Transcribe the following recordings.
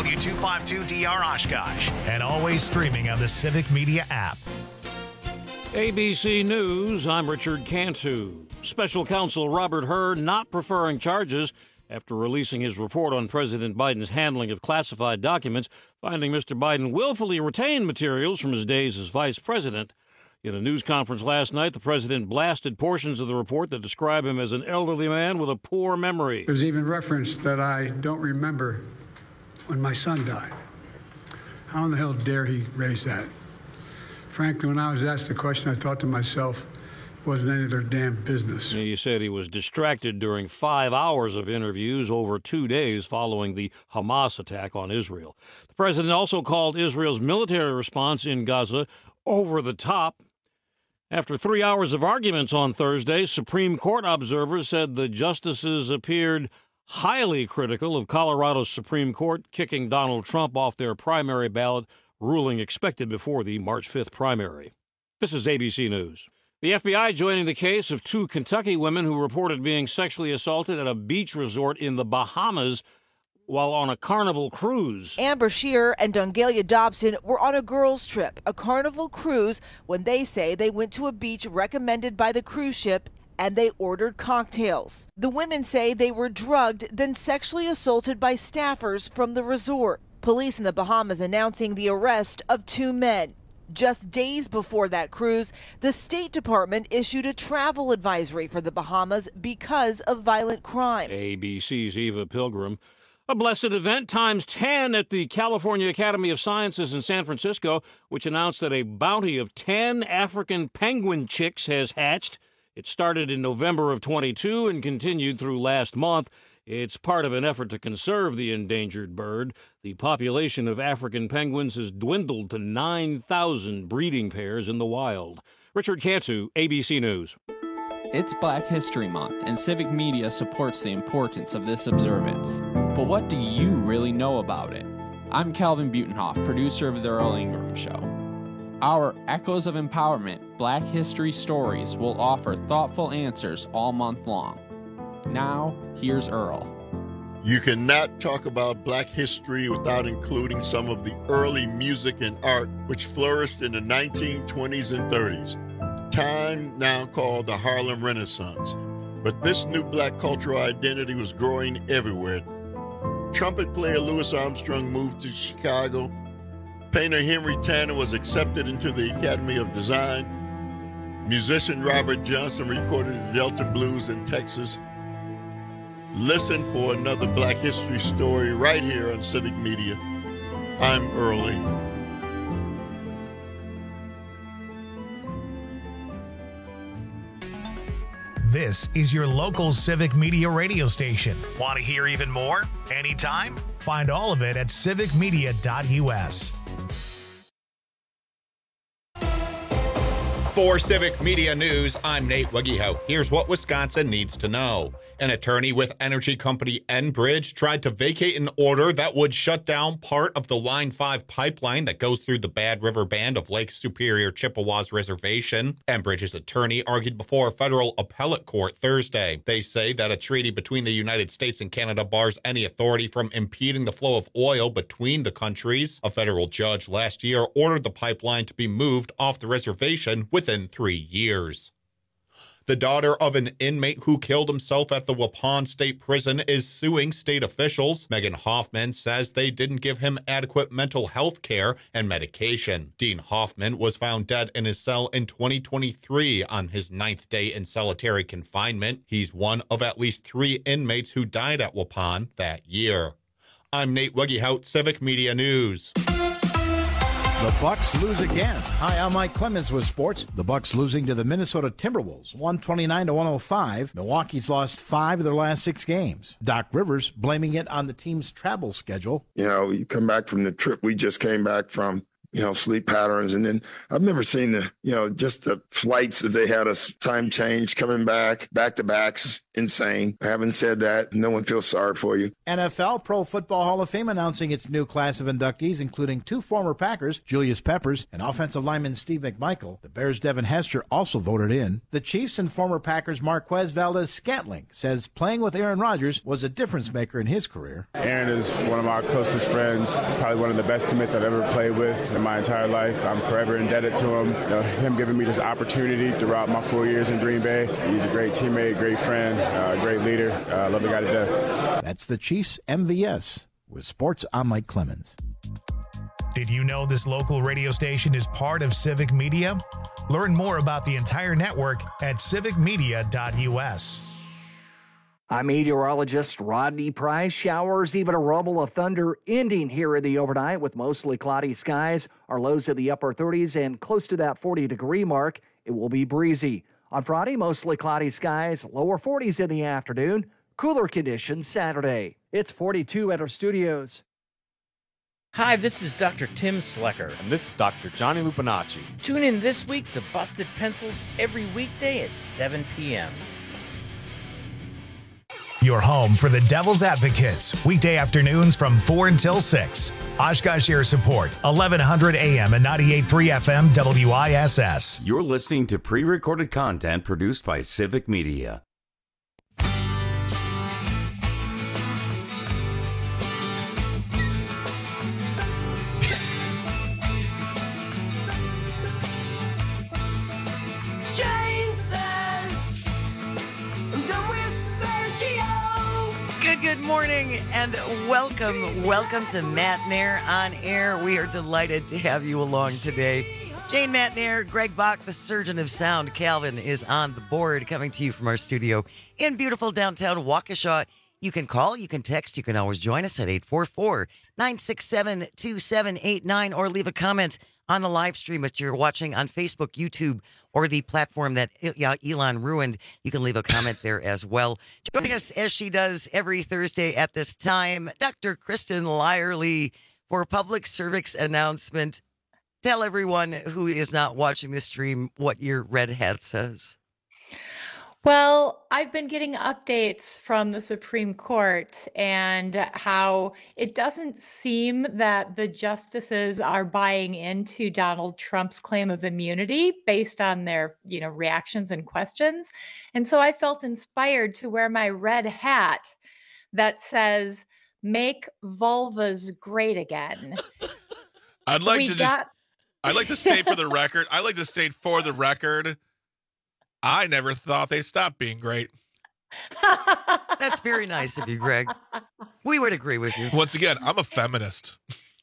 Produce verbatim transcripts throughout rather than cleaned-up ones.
W two fifty-two D R Oshkosh, and always streaming on the Civic Media app. A B C News, I'm Richard Cantu. Special counsel Robert Hur not preferring charges after releasing his report on President Biden's handling of classified documents, finding Mister Biden willfully retained materials from his days as vice president. In a news conference last night, the president blasted portions of the report that describe him as an elderly man with a poor memory. There's even reference that I don't remember when my son died. How in the hell dare he raise that? Frankly, when I was asked the question, I thought to myself, it wasn't any of their damn business. He said he was distracted during five hours of interviews over two days following the Hamas attack on Israel. The president also called Israel's military response in Gaza over the top. After three hours of arguments on Thursday, Supreme Court observers said the justices appeared highly critical of Colorado's Supreme Court kicking Donald Trump off their primary ballot, ruling expected before the March fifth primary. This is A B C News. The F B I joining the case of two Kentucky women who reported being sexually assaulted at a beach resort in the Bahamas while on a Carnival cruise. Amber Shearer and Dungalia Dobson were on a girls' trip, a Carnival cruise, when they say they went to a beach recommended by the cruise ship and they ordered cocktails. The women say they were drugged, then sexually assaulted by staffers from the resort. Police in the Bahamas announcing the arrest of two men. Just days before that cruise, the State Department issued a travel advisory for the Bahamas because of violent crime. A B C's Eva Pilgrim. A blessed event times ten at the California Academy of Sciences in San Francisco, which announced that a bounty of ten African penguin chicks has hatched. It started in November of twenty-two and continued through last month. It's part of an effort to conserve the endangered bird. The population of African penguins has dwindled to nine thousand breeding pairs in the wild. Richard Cantu, A B C News. It's Black History Month, and Civic Media supports the importance of this observance. But what do you really know about it? I'm Calvin Butenhoff, producer of The Earl Ingram Show. Our Echoes of Empowerment Black History Stories will offer thoughtful answers all month long. Now, here's Earl. You cannot talk about Black history without including some of the early music and art which flourished in the nineteen twenties and thirties, time now called the Harlem Renaissance. But this new Black cultural identity was growing everywhere. Trumpet player Louis Armstrong moved to Chicago. Painter Henry Tanner was accepted into the Academy of Design. Musician Robert Johnson recorded the Delta Blues in Texas. Listen for another Black history story right here on Civic Media. I'm Earl Ingram. This is your local Civic Media radio station. Want to hear even more? Anytime? Find all of it at civic media dot U S. For Civic Media News, I'm Nate Wuggehout. Here's what Wisconsin needs to know. An attorney with energy company Enbridge tried to vacate an order that would shut down part of the Line five pipeline that goes through the Bad River Band of Lake Superior Chippewas Reservation. Enbridge's attorney argued before a federal appellate court Thursday. They say that a treaty between the United States and Canada bars any authority from impeding the flow of oil between the countries. A federal judge last year ordered the pipeline to be moved off the reservation within three years. The daughter of an inmate who killed himself at the Waupun State Prison is suing state officials. Megan Hoffman says they didn't give him adequate mental health care and medication. Dean Hoffman was found dead in his cell in twenty twenty-three on his ninth day in solitary confinement. He's one of at least three inmates who died at Waupun that year. I'm Nate Wuggehout, Civic Media News. The Bucks lose again. Hi, I'm Mike Clemens with sports. The Bucks losing to the Minnesota Timberwolves, one twenty-nine to one oh five. Milwaukee's lost five of their last six games. Doc Rivers blaming it on the team's travel schedule. You know, you come back from the trip we just came back from, you know, sleep patterns. And then I've never seen the, you know, just the flights that they had us time change coming back, back to backs. insane. Having said that, no one feels sorry for you. N F L Pro Football Hall of Fame announcing its new class of inductees, including two former Packers, Julius Peppers, and offensive lineman Steve McMichael. The Bears' Devin Hester also voted in. The Chiefs and former Packers Marquez Valdez-Scantling says playing with Aaron Rodgers was a difference maker in his career. Aaron is one of my closest friends, probably one of the best teammates I've ever played with in my entire life. I'm forever indebted to him. You know, him giving me this opportunity throughout my four years in Green Bay. He's a great teammate, great friend, uh, great leader. Uh, love the guy to death. That's the Chiefs M V S. With sports, I'm Mike Clemens. Did you know this local radio station is part of Civic Media? Learn more about the entire network at civic media dot u s. I'm meteorologist Rodney Price. Showers, even a rumble of thunder ending here in the overnight with mostly cloudy skies. Our lows in the upper thirties and close to that forty degree mark. It will be breezy. On Friday, mostly cloudy skies, lower forties in the afternoon. Cooler conditions Saturday. It's forty-two at our studios. Hi, this is Doctor Tim Slecker. And this is Doctor Johnny Lupinacci. Tune in this week to Busted Pencils every weekday at seven p.m. Your home for the Devil's Advocates, weekday afternoons from four until six. Oshkosh Air Support, eleven hundred A M and ninety-eight point three F M W I S S. You're listening to pre-recorded content produced by Civic Media. Good morning and welcome. Welcome to Matt Nair on Air. We are delighted to have you along today. Jane Matt Nair, Greg Bach, the surgeon of sound, Calvin is on the board, coming to you from our studio in beautiful downtown Waukesha. You can call, you can text, you can always join us at eight four four, nine six seven, two seven eight nine or leave a comment on the live stream if you're watching on Facebook, YouTube, or the platform that Elon ruined. You can leave a comment there as well. Joining us as she does every Thursday at this time, Doctor Kristen Lyerly for public service announcement. Tell everyone who is not watching the stream what your red hat says. Well, I've been getting updates from the Supreme Court and how it doesn't seem that the justices are buying into Donald Trump's claim of immunity based on their, you know, reactions and questions. And so I felt inspired to wear my red hat that says, "Make vulvas great again." I'd like We to got- just I'd like to state for the record, I'd like to state for the record, I never thought they stopped being great. That's very nice of you, Greg. We would agree with you. Once again, I'm a feminist.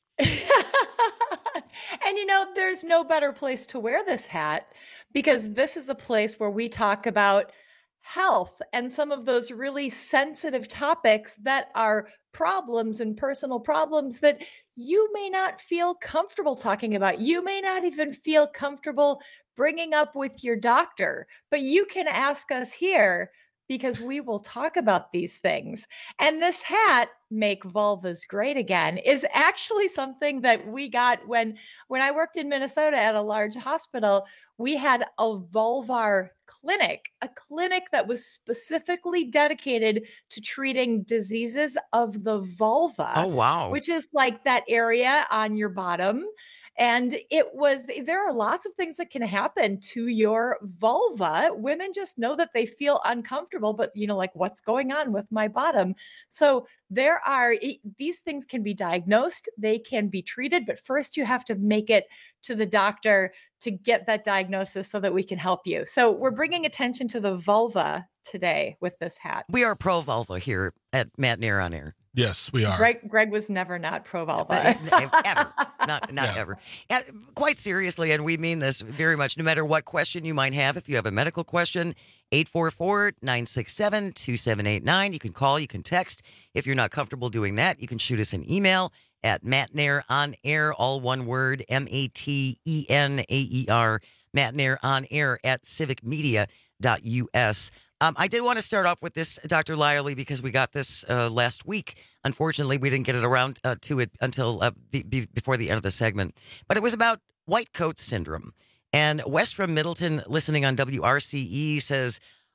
And you know, there's no better place to wear this hat because this is a place where we talk about health and some of those really sensitive topics that are problems and personal problems that you may not feel comfortable talking about. You may not even feel comfortable bringing up with your doctor, but you can ask us here because we will talk about these things. And this hat, "Make Vulvas Great Again," is actually something that we got when, when I worked in Minnesota at a large hospital. We had a vulvar clinic, a clinic that was specifically dedicated to treating diseases of the vulva. Oh, wow. Which is like that area on your bottom. And it was, there are lots of things that can happen to your vulva. Women just know that they feel uncomfortable, but you know, like, what's going on with my bottom? So there are, these things can be diagnosed, they can be treated, but first you have to make it to the doctor to get that diagnosis so that we can help you. So we're bringing attention to the vulva today with this hat. We are pro vulva here at Matt Nair on Air. Yes, we are. Greg, Greg was never not pro vulva. Ever. Not, not yeah. ever. Uh, quite seriously, and we mean this very much, no matter what question you might have, if you have a medical question, eight four four, nine six seven, two seven eight nine. You can call, you can text. If you're not comfortable doing that, you can shoot us an email at Matt Nair on Air, all one word, M A T E N A E R, Matt Nair on Air at civic media dot U S. Um, I did want to start off with this, Doctor Lyerly, because we got this uh, last week. Unfortunately, we didn't get it around uh, to it until uh, be, be before the end of the segment. But it was about white coat syndrome. And Wes from Middleton, listening on W R C E, says,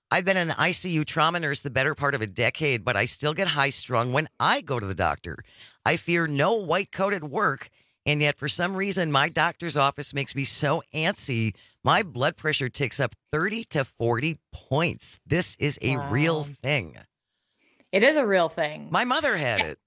I've been an I C U trauma nurse the better part of a decade, but I still get high strung when I go to the doctor. I fear no white coat at work, and yet for some reason my doctor's office makes me so antsy. My blood pressure ticks up thirty to forty points. This is a Wow. real thing. It is a real thing. My mother had it.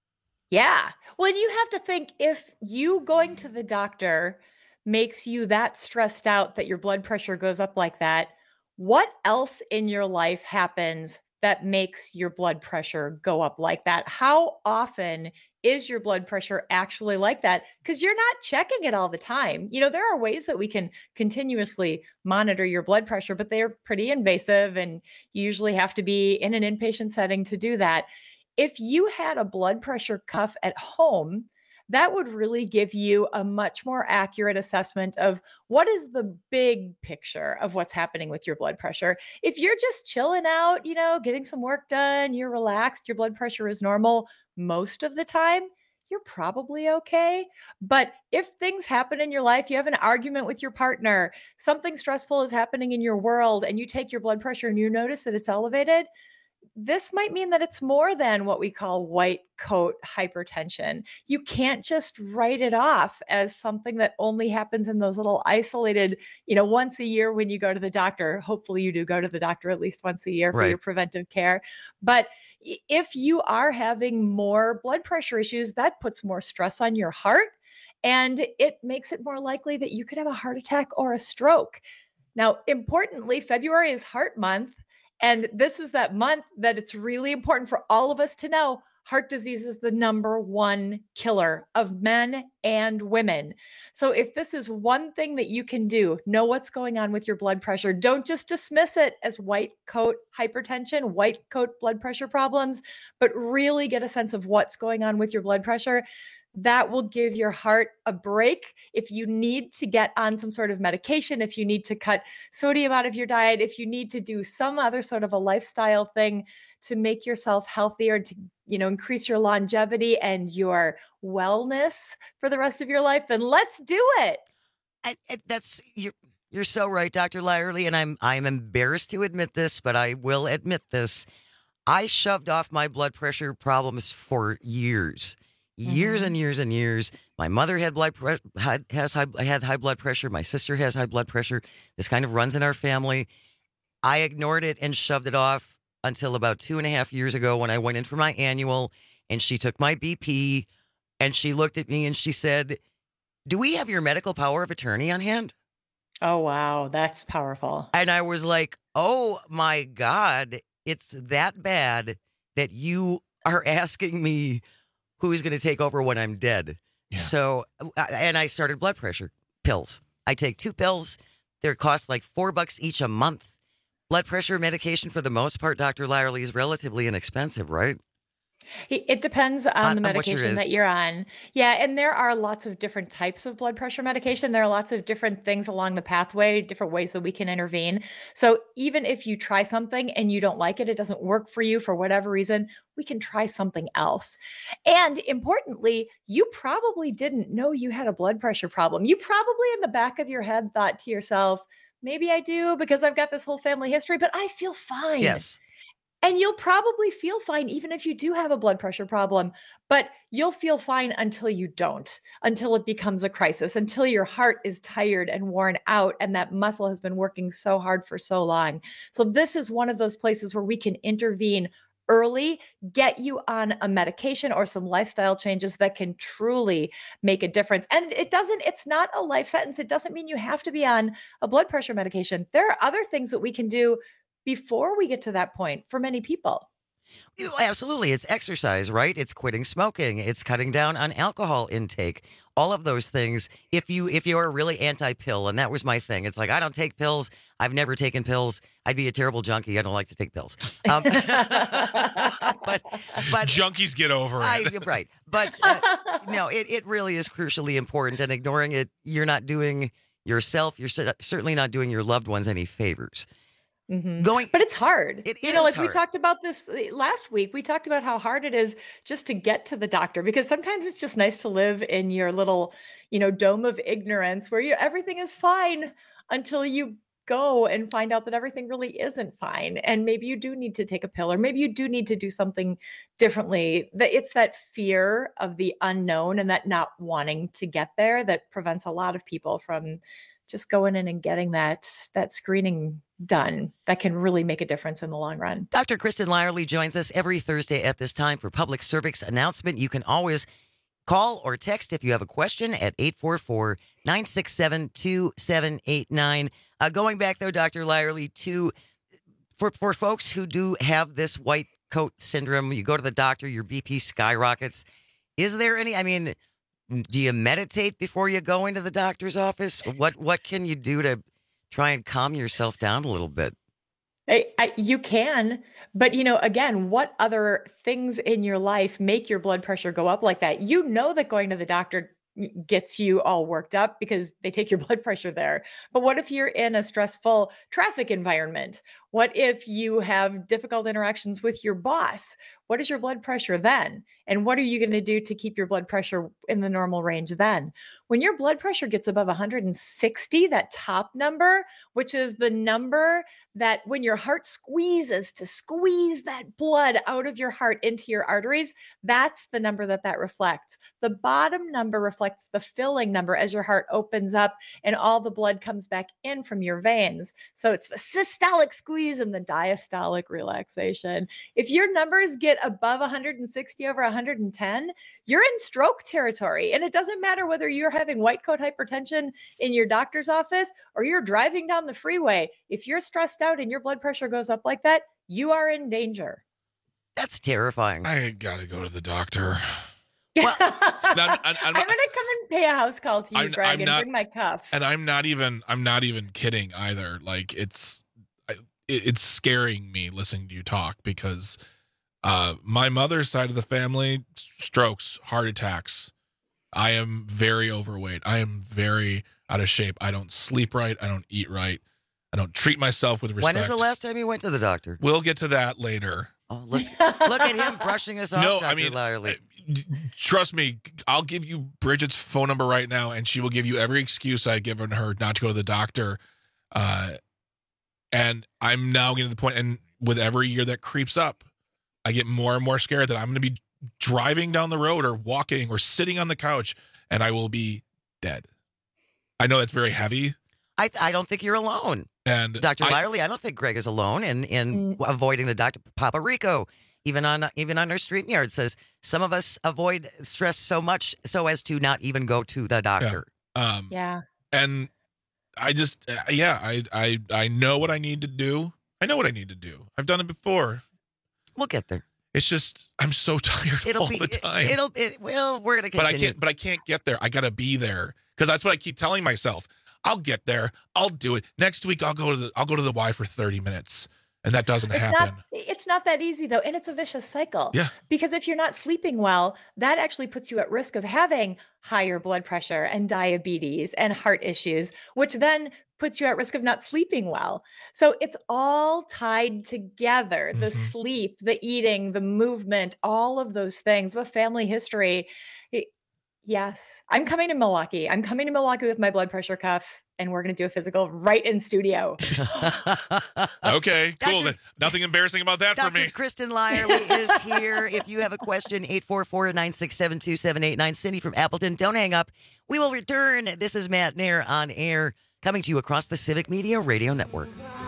Yeah. Well, and you have to think if you going to the doctor makes you that stressed out that your blood pressure goes up like that, what else in your life happens that makes your blood pressure go up like that? How often is your blood pressure actually like that? Because you're not checking it all the time. You know, there are ways that we can continuously monitor your blood pressure, but they're pretty invasive and you usually have to be in an inpatient setting to do that. If you had a blood pressure cuff at home, that would really give you a much more accurate assessment of what is the big picture of what's happening with your blood pressure. If you're just chilling out, you know, getting some work done, you're relaxed, your blood pressure is normal most of the time, you're probably okay. But if things happen in your life, you have an argument with your partner, something stressful is happening in your world, and you take your blood pressure and you notice that it's elevated, this might mean that it's more than what we call white coat hypertension. You can't just write it off as something that only happens in those little isolated, you know, once a year when you go to the doctor. Hopefully you do go to the doctor at least once a year for Right. your preventive care. But i- if you are having more blood pressure issues, that puts more stress on your heart and it makes it more likely that you could have a heart attack or a stroke. Now, importantly, February is Heart Month. And this is that month that it's really important for all of us to know heart disease is the number one killer of men and women. So if this is one thing that you can do, know what's going on with your blood pressure. Don't just dismiss it as white coat hypertension, white coat blood pressure problems, but really get a sense of what's going on with your blood pressure. That will give your heart a break. If you need to get on some sort of medication, if you need to cut sodium out of your diet, if you need to do some other sort of a lifestyle thing to make yourself healthier, to, you know, increase your longevity and your wellness for the rest of your life, then let's do it. I, I, that's you're you're so right, Doctor Lyerly, and I'm I'm embarrassed to admit this, but I will admit this. I shoved off my blood pressure problems for years. Years Mhm. and years and years. My mother had blood pre- had has high had high blood pressure. My sister has high blood pressure. This kind of runs in our family. I ignored it and shoved it off until about two and a half years ago when I went in for my annual, and she took my B P, and she looked at me and she said, "Do we have your medical power of attorney on hand?" Oh, wow. That's powerful. And I was like, "Oh my God, it's that bad that you are asking me who's going to take over when I'm dead." Yeah. So, uh, and I started blood pressure pills. I take two pills. They cost like four bucks each a month. Blood pressure medication, for the most part, Doctor Lyerly, is relatively inexpensive, right? It it depends on On- the on what yours medication is. that you're on. Yeah, and there are lots of different types of blood pressure medication. There are lots of different things along the pathway, different ways that we can intervene. So even if you try something and you don't like it, it doesn't work for you for whatever reason, we can try something else. And importantly, you probably didn't know you had a blood pressure problem. You probably in the back of your head thought to yourself, maybe I do because I've got this whole family history, but I feel fine. Yes. And you'll probably feel fine even if you do have a blood pressure problem, but you'll feel fine until you don't, until it becomes a crisis, until your heart is tired and worn out and that muscle has been working so hard for so long. So this is one of those places where we can intervene early, get you on a medication or some lifestyle changes that can truly make a difference. And it doesn't, it's not a life sentence. It doesn't mean you have to be on a blood pressure medication. There are other things that we can do before we get to that point for many people. You- Absolutely. It's exercise, right? It's quitting smoking. It's cutting down on alcohol intake. All of those things. If you if you're really anti-pill, and that was my thing. It's like, I don't take pills. I've never taken pills. I'd be a terrible junkie. I don't like to take pills. Um, but but Junkies get over it. I, right. But uh, no, it, it really is crucially important. And ignoring it, you're not doing yourself, you're cer- certainly not doing your loved ones any favors. Mhm. Going, But it's hard. It you know, is like we hard. talked about this uh, last week. We talked about how hard it is just to get to the doctor because sometimes it's just nice to live in your little, you know, dome of ignorance where you everything is fine until you go and find out that everything really isn't fine. And maybe you do need to take a pill, or maybe you do need to do something differently. That it's that fear of the unknown and that not wanting to get there that prevents a lot of people from just going in and getting that, that screening done that can really make a difference in the long run. Doctor Kristen Lyerly joins us every Thursday at this time for public service announcement. You can always call or text if you have a question at eight four four, nine six seven, two seven eight nine. Uh, going back, though, Doctor Lyerly, to for, for folks who do have this white coat syndrome, you go to the doctor, your B P skyrockets. Is there any, I mean, do you meditate before you go into the doctor's office? What what can you do to try and calm yourself down a little bit? I, I, you can, but you know, again, what other things in your life make your blood pressure go up like that? You know that going to the doctor gets you all worked up because they take your blood pressure there. But what if you're in a stressful traffic environment? What if you have difficult interactions with your boss? What is your blood pressure then? And what are you going to do to keep your blood pressure in the normal range then? When your blood pressure gets above one hundred sixty, that top number, which is the number that when your heart squeezes to squeeze that blood out of your heart into your arteries, that's the number that that reflects. The bottom number reflects the filling number as your heart opens up and all the blood comes back in from your veins. So it's the systolic squeeze and the diastolic relaxation. If your numbers get above one hundred sixty over one hundred ten, you're in stroke territory. And it doesn't matter whether you're having white coat hypertension in your doctor's office or you're driving down the freeway. If you're stressed out and your blood pressure goes up like that, you are in danger. That's terrifying. I gotta go to the doctor. Well, I'm, I'm, I'm, I'm going to come and pay a house call to you, I'm, Greg, I'm and not, bring my cuff. And I'm not even, I'm not even kidding either. Like it's, it, it's scaring me listening to you talk because uh, my mother's side of the family, strokes, heart attacks. I am very overweight. I am very out of shape. I don't sleep right. I don't eat right. I don't treat myself with respect. When is the last time you went to the doctor? We'll get to that later. Oh, let's look at him brushing us off. No, Doctor I mean, Lyerly. Trust me, I'll give you Bridget's phone number right now, and she will give you every excuse I've given her not to go to the doctor. Uh, and I'm now getting to the point, and with every year that creeps up, I get more and more scared that I'm going to be driving down the road or walking or sitting on the couch, and I will be dead. I know that's very heavy. I I don't think you're alone. And Doctor I, Lyerly, I don't think Greg is alone in in mm. avoiding the doctor. Papa Rico, even on even on our StreamYard, says some of us avoid stress so much so as to not even go to the doctor. Yeah. Um, yeah. And I just, uh, yeah, I, I, I know what I need to do. I know what I need to do. I've done it before. We'll get there. It's just I'm so tired it'll all be, the time. It, it'll. It, well, we're gonna continue. But I can't. But I can't get there. I gotta be there because that's what I keep telling myself. I'll get there. I'll do it. Next week I'll go to the I'll go to the Y for thirty minutes. And that doesn't it's happen. Not, it's not that easy though. And it's a vicious cycle. Yeah. Because if you're not sleeping well, that actually puts you at risk of having higher blood pressure and diabetes and heart issues, which then puts you at risk of not sleeping well. So it's all tied together. The mm-hmm. sleep, the eating, the movement, all of those things, the family history. It, yes. I'm coming to Milwaukee. I'm coming to Milwaukee with my blood pressure cuff. And we're going to do a physical right in studio. Okay, cool. Doctor Nothing embarrassing about that Doctor for me. Kristen Lyerly is here. If you have a question, eight four four, nine six seven, two seven eight nine. Cindy from Appleton, don't hang up. We will return. This is Matt Nair on air, coming to you across the Civic Media Radio Network.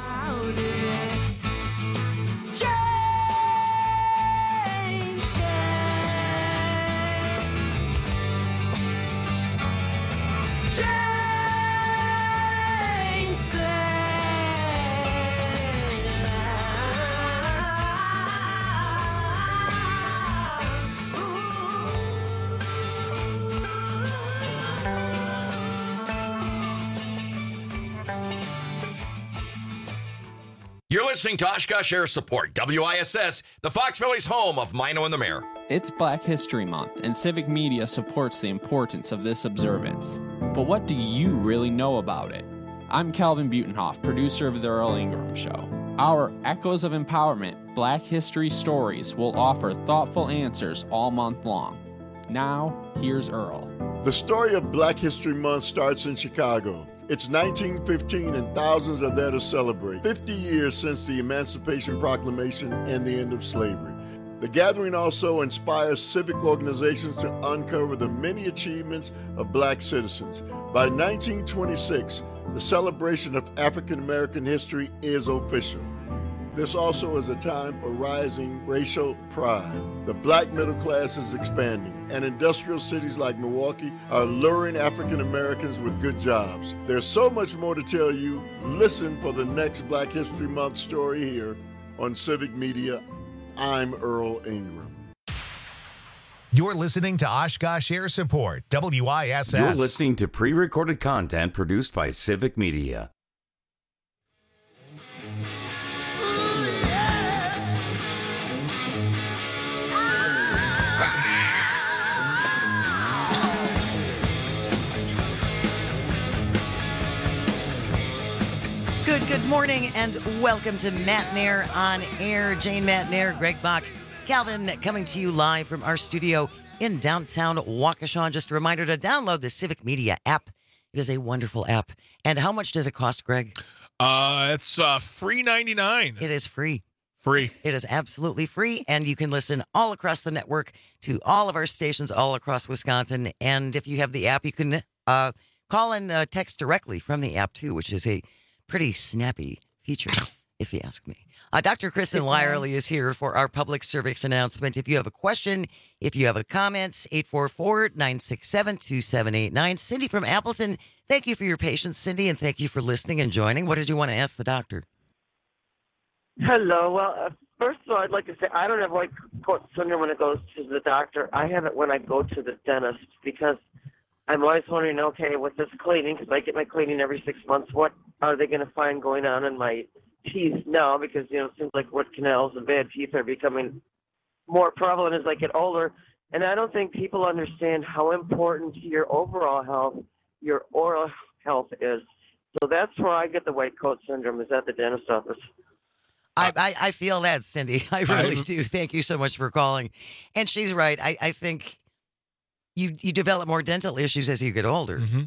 You're listening to Oshkosh Air Support, W I S S, the Fox Valley's home of Mino and the Mayor. It's Black History Month, and Civic Media supports the importance of this observance. But what do you really know about it? I'm Calvin Butenhoff, producer of The Earl Ingram Show. Our Echoes of Empowerment Black History Stories will offer thoughtful answers all month long. Now, here's Earl. The story of Black History Month starts in Chicago. It's nineteen fifteen and thousands are there to celebrate. fifty years since the Emancipation Proclamation and the end of slavery. The gathering also inspires civic organizations to uncover the many achievements of black citizens. By nineteen twenty-six, the celebration of African American history is official. This also is a time for rising racial pride. The black middle class is expanding, and industrial cities like Milwaukee are luring African Americans with good jobs. There's so much more to tell you. Listen for the next Black History Month story here on Civic Media. I'm Earl Ingram. You're listening to Oshkosh Air Support, W I S S. You're listening to pre-recorded content produced by Civic Media. Good, good morning, and welcome to Matt Nair on Air. Jane Matt Nair, Greg Bach, Calvin, coming to you live from our studio in downtown Waukesha. Just a reminder to download the Civic Media app. It is a wonderful app. And how much does it cost, Greg? Uh, it's uh, free ninety-nine. It is free. Free. It is absolutely free, and you can listen all across the network to all of our stations all across Wisconsin. And if you have the app, you can uh, call and uh, text directly from the app, too, which is a pretty snappy feature, if you ask me. Uh, Doctor Kristen Lyerly is here for our public service announcement. If you have a question, if you have a comment, eight four four, nine six seven, two seven eight nine. Cindy from Appleton, thank you for your patience, Cindy, and thank you for listening and joining. What did you want to ask the doctor? Hello. Well, uh, first of all, I'd like to say I don't have white coat syndrome when it goes to the doctor. I have it when I go to the dentist because I'm always wondering, okay, with this cleaning, because I get my cleaning every six months, what are they going to find going on in my teeth now? Because, you know, it seems like root canals and bad teeth are becoming more prevalent as I get older. And I don't think people understand how important to your overall health, your oral health is. So that's where I get the white coat syndrome, is at the dentist office. I, I, I feel that, Cindy. I really I'm... do. Thank you so much for calling. And she's right. I, I think you you develop more dental issues as you get older. Mm-hmm.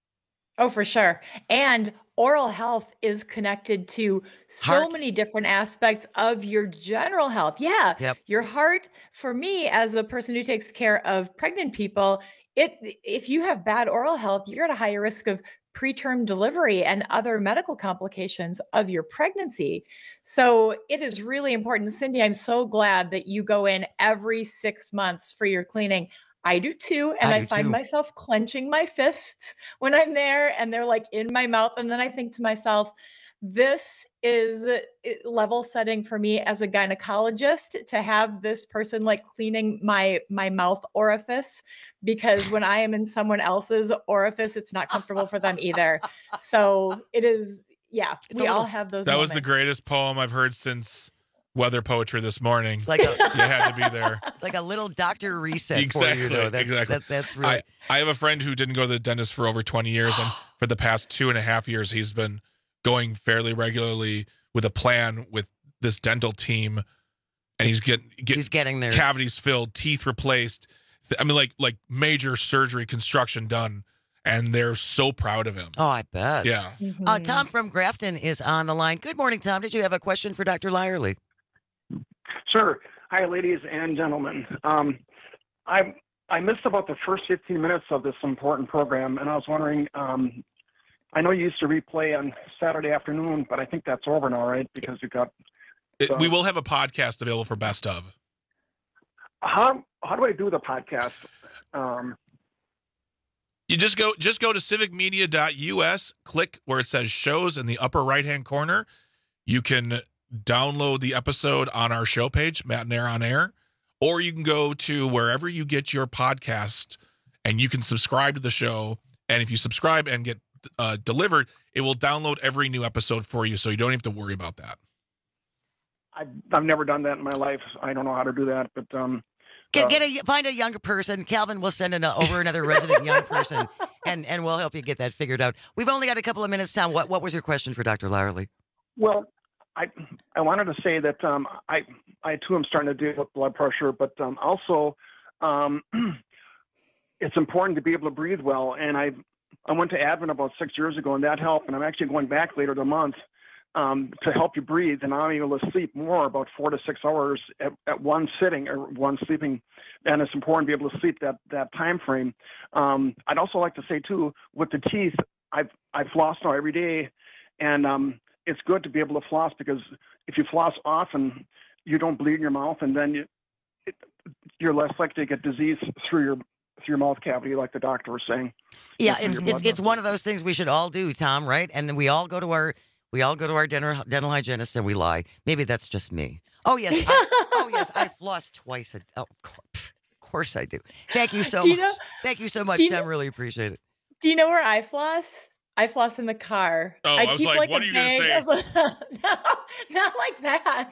Oh, for sure. And oral health is connected to so Heart. many different aspects of your general health. Yeah. Yep. Your heart, for me, as a person who takes care of pregnant people, it if you have bad oral health, you're at a higher risk of preterm delivery and other medical complications of your pregnancy. So it is really important. Cindy, I'm so glad that you go in every six months for your cleaning. I do too. And I, I find too. myself clenching my fists when I'm there and they're like in my mouth. And then I think to myself, this is level setting for me as a gynecologist to have this person like cleaning my, my mouth orifice, because when I am in someone else's orifice, it's not comfortable for them either. So it is. Yeah. It's we little, all have those. That moments. was the greatest poem I've heard since weather poetry this morning. It's like a, you had to be there. It's like a little doctor reset exactly, for you, though. That's, exactly. That's, that's really. I, I have a friend who didn't go to the dentist for over twenty years, and for the past two and a half years, he's been going fairly regularly with a plan with this dental team, and he's getting get, he's getting there. Cavities filled, teeth replaced. I mean, like like major surgery, construction done, and they're so proud of him. Oh, I bet. Yeah. Mm-hmm. Uh, Tom from Grafton is on the line. Good morning, Tom. Did you have a question for Doctor Lyerly? Sure. Hi, ladies and gentlemen. Um, I I missed about the first fifteen minutes of this important program, and I was wondering. Um, I know you used to replay on Saturday afternoon, but I think that's over now, right? Because you got. It, we will have a podcast available for best of. How how do I do the podcast? Um, you just go just go to civic media dot U S, click where it says shows in the upper right hand corner. You can download the episode on our show page, Matt Nair on Air, or you can go to wherever you get your podcast and you can subscribe to the show. And if you subscribe and get uh, delivered, it will download every new episode for you, so you don't have to worry about that. I've, I've never done that in my life. I don't know how to do that, but um, get uh, get a find a younger person. Calvin will send an, uh, over another resident young person, and and we'll help you get that figured out. We've only got a couple of minutes, Tom. What what was your question for Doctor Lyerly? Well, I I wanted to say that um, I I too am starting to deal with blood pressure, but um, also um, it's important to be able to breathe well. And I I went to Advent about six years ago, and that helped. And I'm actually going back later the month um, to help you breathe. And I'm able to sleep more, about four to six hours at, at one sitting or one sleeping. And it's important to be able to sleep that that time frame. Um, I'd also like to say too, with the teeth, I've I floss now every day, and um, it's good to be able to floss because if you floss often, you don't bleed in your mouth, and then you, it, you're less likely to get disease through your through your mouth cavity, like the doctor was saying. Yeah, it's it's, it's one of those things we should all do, Tom, right? And we all go to our we all go to our dental dental hygienist and we lie. Maybe that's just me. Oh yes, I, oh yes, I floss twice a. Oh, of course, of course I do. Thank you so Do you much. know- Thank you so much, do you Tom. know- Really appreciate it. Do you know where I floss? I floss in the car. Oh, I was like, what a are you gonna bag say? of- no, not like that.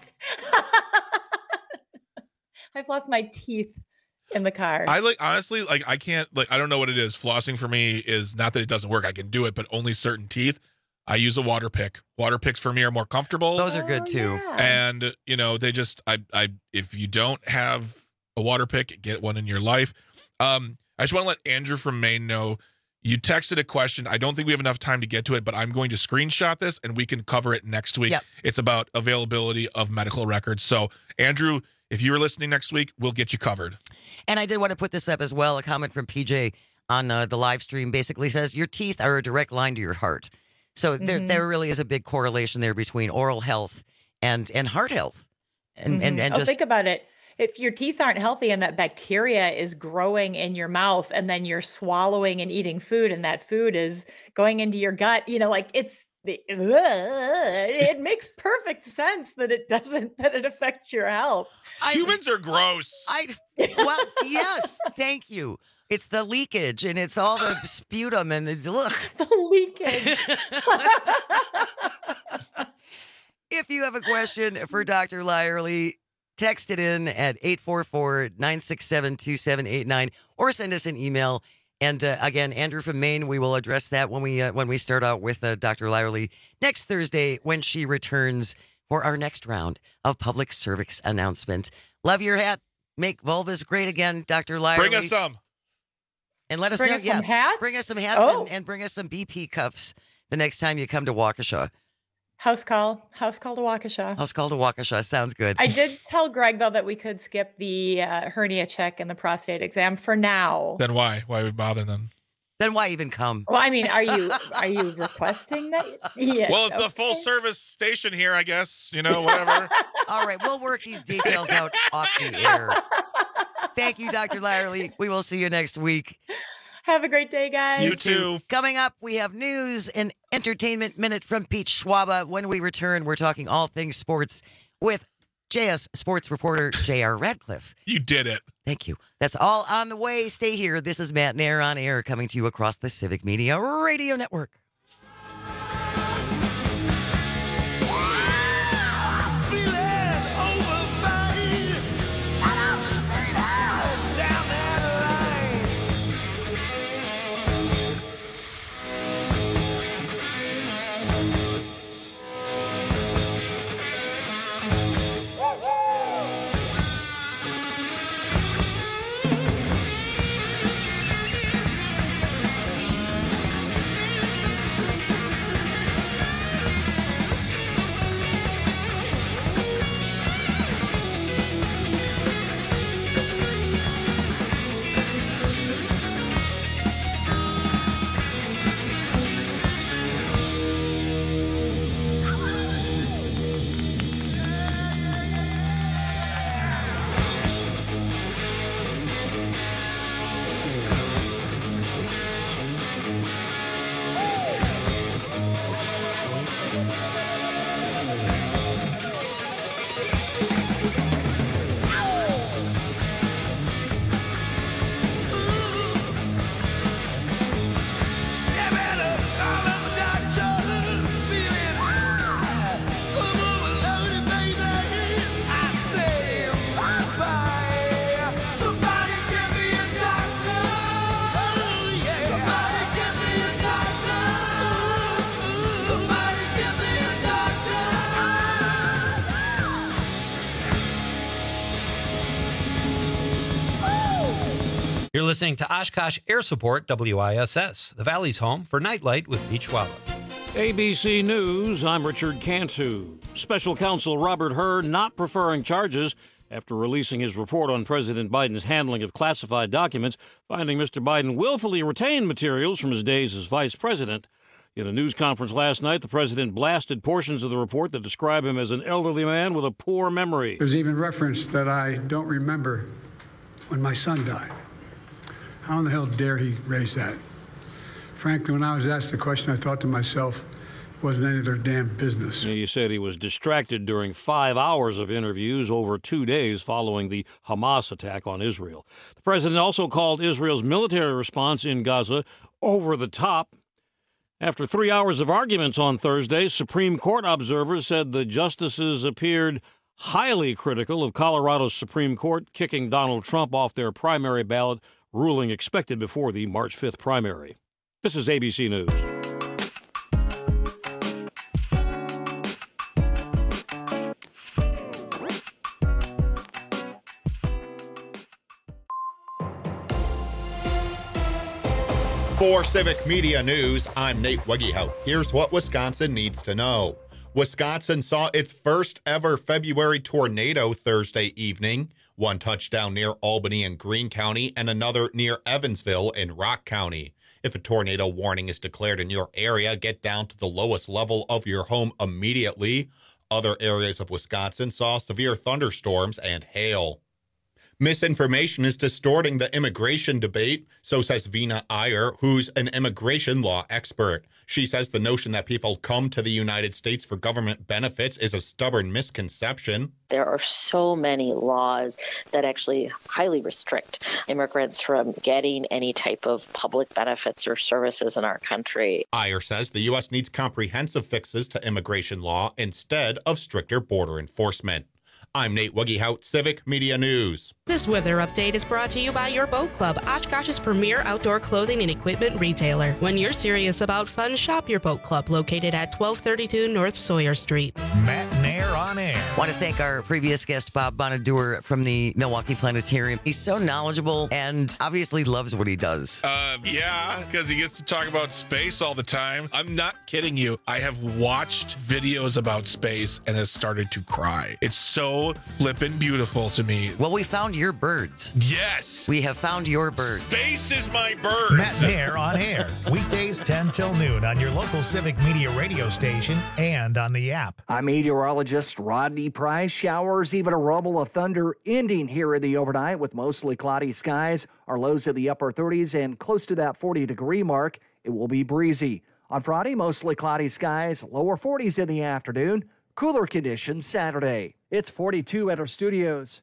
I floss my teeth in the car. I like honestly, like I can't like I don't know what it is. Flossing for me is not that it doesn't work. I can do it, but only certain teeth. I use a water pick. Water picks for me are more comfortable. Those are good too. And you know, they just I I if you don't have a water pick, get one in your life. Um, I just want to let Andrew from Maine know you texted a question. I don't think we have enough time to get to it, but I'm going to screenshot this and we can cover it next week. Yep. It's about availability of medical records. So Andrew, if you're listening next week, we'll get you covered. And I did want to put this up as well. A comment from P J on uh, the live stream basically says your teeth are a direct line to your heart. So there, Mhm. there really is a big correlation there between oral health and and heart health. And and, Mhm. and oh, just think about it. If your teeth aren't healthy and that bacteria is growing in your mouth and then you're swallowing and eating food and that food is going into your gut, you know, like it's it, it makes perfect sense that it doesn't that it affects your health. Humans are gross. I well, yes, thank you. It's the leakage and it's all the sputum and the look. The leakage. If you have a question for Doctor Lyerly, text it in at eight four four, nine six seven, two seven eight nine or send us an email. And uh, again, Andrew from Maine, we will address that when we uh, when we start out with uh, Doctor Lyerly next Thursday when she returns for our next round of public service announcement. Love your hat. Make vulvas great again, Doctor Lyerly. Bring us some. And let us Bring know. us yeah, some hats? Bring us some hats Oh. and, and bring us some B P cuffs the next time you come to Waukesha. House call. House call to Waukesha. House call to Waukesha. Sounds good. I did tell Greg though that we could skip the uh, hernia check and the prostate exam for now. Then why? Why would bother then? Then why even come? Well, I mean, are you are you requesting that? Yes. Well, it's the full okay. service station here, I guess. You know, whatever. All right, we'll work these details out off the air. Thank you, Doctor Lyerly. We will see you next week. Have a great day, guys. You too. Coming up, we have news and entertainment minute from Pete Schwaba. When we return, we're talking all things sports with J S sports reporter J R Radcliffe. You did it. Thank you. That's all on the way. Stay here. This is Matt Nair on air coming to you across the Civic Media Radio Network. You're listening to Oshkosh Air Support, W I S S, the Valley's home for Nightlight with Beach Walla. A B C News, I'm Richard Cantu. Special Counsel Robert Hur not preferring charges after releasing his report on President Biden's handling of classified documents, finding Mister Biden willfully retained materials from his days as vice president. In a news conference last night, the president blasted portions of the report that describe him as an elderly man with a poor memory. There's even reference that I don't remember when my son died. How in the hell dare he raise that? Frankly, when I was asked the question, I thought to myself, it wasn't any of their damn business. You said he was distracted during five hours of interviews over two days following the Hamas attack on Israel. The president also called Israel's military response in Gaza over the top. After three hours of arguments on Thursday, Supreme Court observers said the justices appeared highly critical of Colorado's Supreme Court kicking Donald Trump off their primary ballot, ruling expected before the March fifth primary. This is A B C News. For Civic Media News, I'm Nate Weggehout. Here's what Wisconsin needs to know. Wisconsin saw its first ever February tornado Thursday evening. One touchdown near Albany and Greene County and another near Evansville in Rock County. If a tornado warning is declared in your area, get down to the lowest level of your home immediately. Other areas of Wisconsin saw severe thunderstorms and hail. Misinformation is distorting the immigration debate, so says Vina Iyer, who's an immigration law expert. She says the notion that people come to the United States for government benefits is a stubborn misconception. There are so many laws that actually highly restrict immigrants from getting any type of public benefits or services in our country. Iyer says the U S needs comprehensive fixes to immigration law instead of stricter border enforcement. I'm Nate Weggehout, Civic Media News. This weather update is brought to you by your Boat Club, Oshkosh's premier outdoor clothing and equipment retailer. When you're serious about fun, shop your Boat Club, located at twelve thirty-two North Sawyer Street. Matt Nair on air. Want to thank our previous guest, Bob Bonadur from the Milwaukee Planetarium. He's so knowledgeable and obviously loves what he does. Uh, yeah, because he gets to talk about space all the time. I'm not kidding you. I have watched videos about space and has started to cry. It's so flippin' beautiful to me. Well, we found your birds. Yes. We have found your birds. Space is my birds. Matt Nair on air. Weekdays ten till noon on your local Civic Media radio station and on the app. I'm meteorologist Rodney Price. Showers, even a rumble of thunder ending here in the overnight with mostly cloudy skies. Our lows in the upper thirties and close to that forty degree mark. It will be breezy. On Friday, mostly cloudy skies, lower forties in the afternoon. Cooler conditions Saturday. It's forty-two at our studios.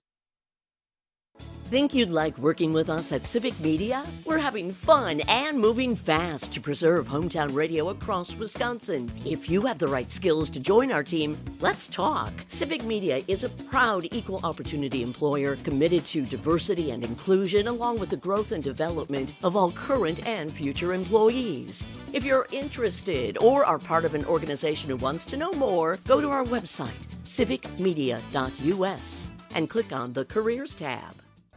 Think you'd like working with us at Civic Media? We're having fun and moving fast to preserve hometown radio across Wisconsin. If you have the right skills to join our team, let's talk. Civic Media is a proud equal opportunity employer committed to diversity and inclusion, along with the growth and development of all current and future employees. If you're interested or are part of an organization who wants to know more, go to our website, civic media dot u s, and click on the Careers tab.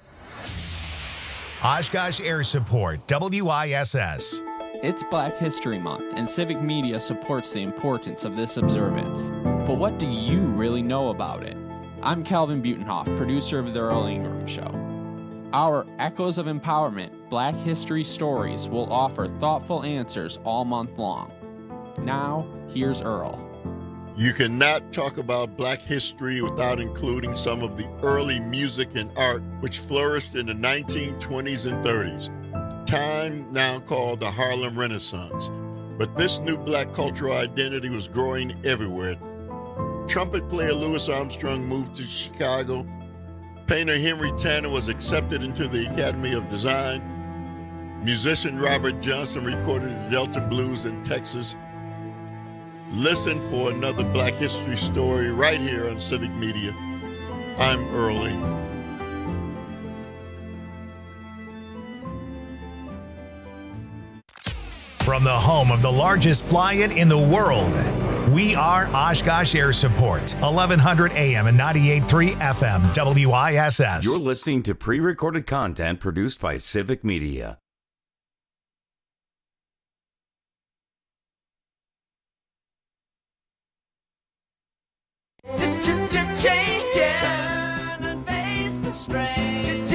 Oshkosh Air Support, W I S S. It's Black History Month, and Civic Media supports the importance of this observance. But what do you really know about it? I'm Calvin Butenhoff, producer of The Earl Ingram Show. Our Echoes of Empowerment Black History Stories will offer thoughtful answers all month long. Now, here's Earl. You cannot talk about Black history without including some of the early music and art which flourished in the nineteen twenties and thirties, time now called the Harlem Renaissance. But this new Black cultural identity was growing everywhere. Trumpet player Louis Armstrong moved to Chicago. Painter Henry Tanner was accepted into the Academy of Design. Musician Robert Johnson recorded the Delta Blues in Texas. Listen for another Black history story right here on Civic Media. I'm Earl Ingram. From the home of the largest fly-in in the world, We are Oshkosh Air Support, eleven hundred A M and ninety-eight point three F M, W I S S. You're listening to pre-recorded content produced by Civic Media. Changes and face the strain.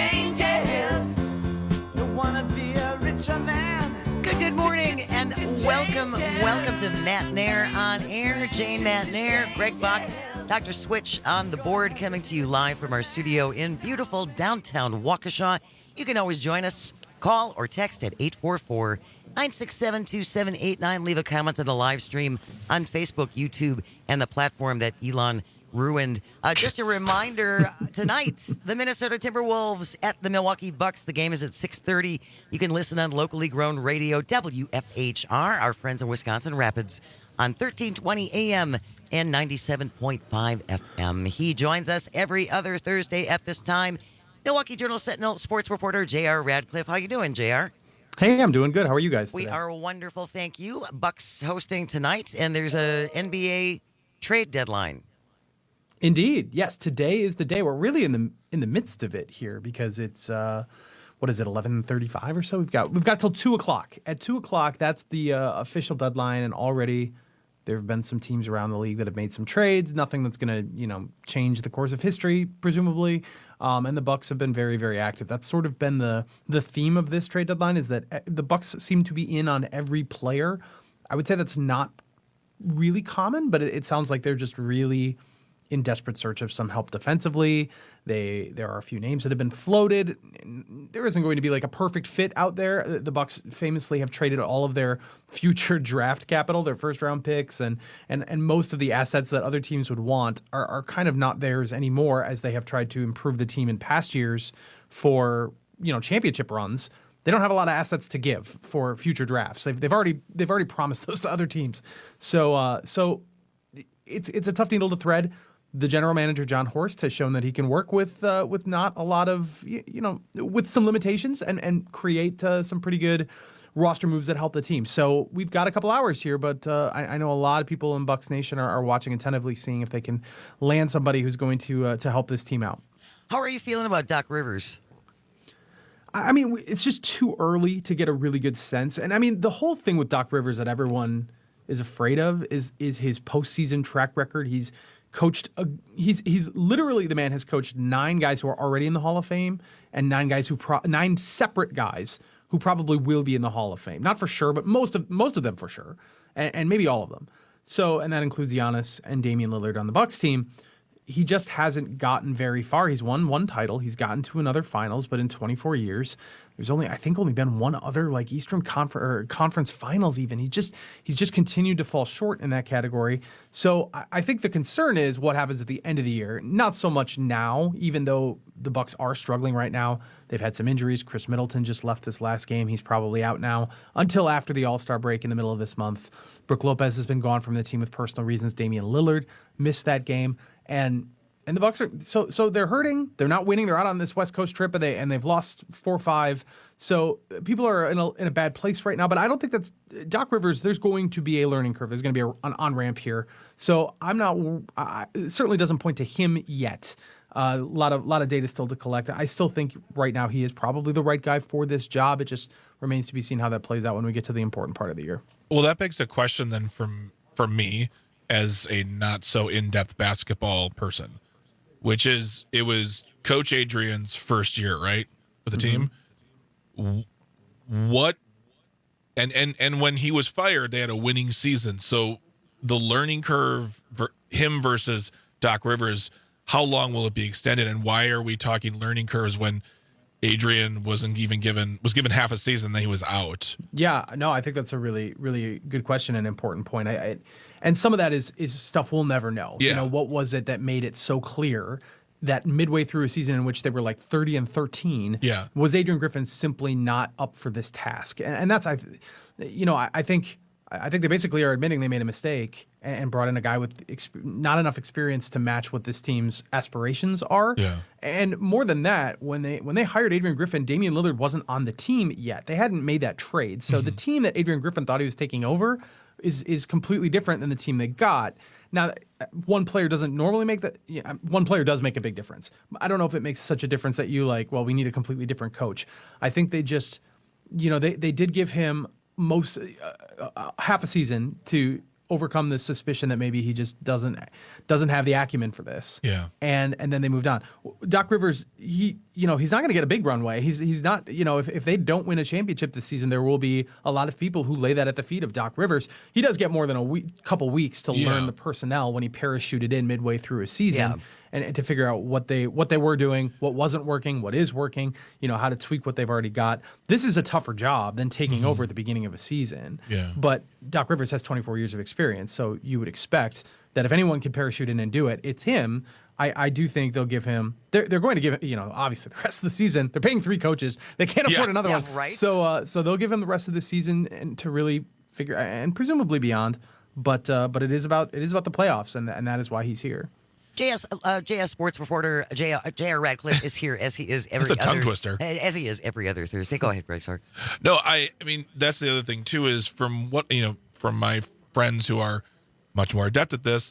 Changes. Don't wanna be a richer man. Good, good morning, and welcome, welcome to Matt Nair on air. Jane Matt Nair, Greg Bach, Doctor Switch on the board, coming to you live from our studio in beautiful downtown Waukesha. You can always join us. Call or text at eight four four, nine six seven, two seven eight nine. Leave a comment on the live stream on Facebook, YouTube, and the platform that Elon ruined. Uh, just a reminder, tonight, the Minnesota Timberwolves at the Milwaukee Bucks. The game is at six thirty. You can listen on locally grown radio, W F H R, our friends in Wisconsin Rapids, on thirteen twenty A M and ninety-seven point five F M. He joins us every other Thursday at this time. Milwaukee Journal Sentinel sports reporter J R Radcliffe. How you doing, J R? Hey, I'm doing good. How are you guys today? We are wonderful, thank you. Bucks hosting tonight, and there's a N B A trade deadline. Indeed, yes. Today is the day. We're really in the in the midst of it here because it's uh, what is it, eleven thirty-five or so? We've got we've got till two o'clock. At two o'clock, that's the uh, official deadline, and already there have been some teams around the league that have made some trades. Nothing that's going to you know change the course of history, presumably. Um, and the Bucks have been very, very active. That's sort of been the the theme of this trade deadline, is that the Bucks seem to be in on every player. I would say that's not really common, but it, it sounds like they're just really in desperate search of some help defensively. They there are a few names that have been floated. There isn't going to be like a perfect fit out there. The Bucks famously have traded all of their future draft capital, their first round picks, and and and most of the assets that other teams would want are, are kind of not theirs anymore, as they have tried to improve the team in past years for, you know, championship runs. They don't have a lot of assets to give for future drafts. They've they've already they've already promised those to other teams. So uh, so it's it's a tough needle to thread. The general manager, John Horst, has shown that he can work with uh, with not a lot of, you know, with some limitations and, and create uh, some pretty good roster moves that help the team. So we've got a couple hours here, but uh, I, I know a lot of people in Bucks Nation are, are watching attentively, seeing if they can land somebody who's going to uh, to help this team out. How are you feeling about Doc Rivers? I mean, it's just too early to get a really good sense. And I mean, the whole thing with Doc Rivers that everyone is afraid of is is his postseason track record. He's coached, a, he's he's literally, the man has coached nine guys who are already in the Hall of Fame and nine guys who pro, nine separate guys who probably will be in the Hall of Fame. Not for sure, but most of most of them for sure, and, and maybe all of them. So, and that includes Giannis and Damian Lillard on the Bucks team. He just hasn't gotten very far. He's won one title. He's gotten to another finals, but in twenty-four years, there's only, I think, only been one other like Eastern Confer- or Conference Finals. Even he just he's just continued to fall short in that category. So I, I think the concern is what happens at the end of the year. Not so much now, even though the Bucks are struggling right now. They've had some injuries. Chris Middleton just left this last game. He's probably out now until after the All-Star break in the middle of this month. Brook Lopez has been gone from the team with personal reasons. Damian Lillard missed that game. And and the Bucks are so so they're hurting. They're not winning. They're out on this West Coast trip, and they and they've lost four or five. So people are in a in a bad place right now. But I don't think that's Doc Rivers. There's going to be a learning curve. There's going to be a, an on ramp here. So I'm not. I, it certainly doesn't point to him yet. A uh, lot of lot of data still to collect. I still think right now he is probably the right guy for this job. It just remains to be seen how that plays out when we get to the important part of the year. Well, that begs a question then from from me as a not so in-depth basketball person, which is, it was Coach Adrian's first year, right, with the mm-hmm. team. What, and, and, and when he was fired, they had a winning season. So the learning curve, him versus Doc Rivers, how long will it be extended? And why are we talking learning curves when Adrian wasn't even given, was given half a season, then he was out? Yeah, no, I think that's a really, really good question and important point. I, I And some of that is is stuff we'll never know. Yeah. You know, what was it that made it so clear that midway through a season in which they were like thirty and thirteen, yeah. was Adrian Griffin simply not up for this task? And, and that's, I, you know, I, I think I think they basically are admitting they made a mistake and brought in a guy with exp- not enough experience to match what this team's aspirations are. Yeah. And more than that, when they when they hired Adrian Griffin, Damian Lillard wasn't on the team yet. They hadn't made that trade. So mm-hmm. the team that Adrian Griffin thought he was taking over is is completely different than the team they got. Now, one player doesn't normally make that. Yeah, one player does make a big difference. I don't know if it makes such a difference that you like, well, we need a completely different coach. I think they just, you know, they, they did give him most uh, uh, half a season to overcome this suspicion that maybe he just doesn't doesn't have the acumen for this. Yeah. And and then they moved on. Doc Rivers, he you know, he's not going to get a big runway. He's he's not, you know, if, if they don't win a championship this season, there will be a lot of people who lay that at the feet of Doc Rivers. He does get more than a week, couple weeks to Yeah. learn the personnel when he parachuted in midway through a season. Yeah. And, and to figure out what they what they were doing, what wasn't working, what is working, you know, how to tweak what they've already got. This is a tougher job than taking Mm-hmm. over at the beginning of a season. Yeah. But Doc Rivers has twenty-four years of experience, so you would expect that if anyone can parachute in and do it, it's him. I, I do think they'll give him. They're they're going to give, you know, obviously the rest of the season. They're paying three coaches. They can't Yeah. afford another Yeah, one. right. So uh, so they'll give him the rest of the season and to really figure and presumably beyond. But uh, but it is about it is about the playoffs, and and that is why he's here. J S uh, J S sports reporter J R, J R Radcliffe is here as he is every That's a tongue other twister. as he is every other Thursday. Go ahead, Greg. Sorry. No, I, I mean, that's the other thing, too, is from what, you know, from my friends who are much more adept at this,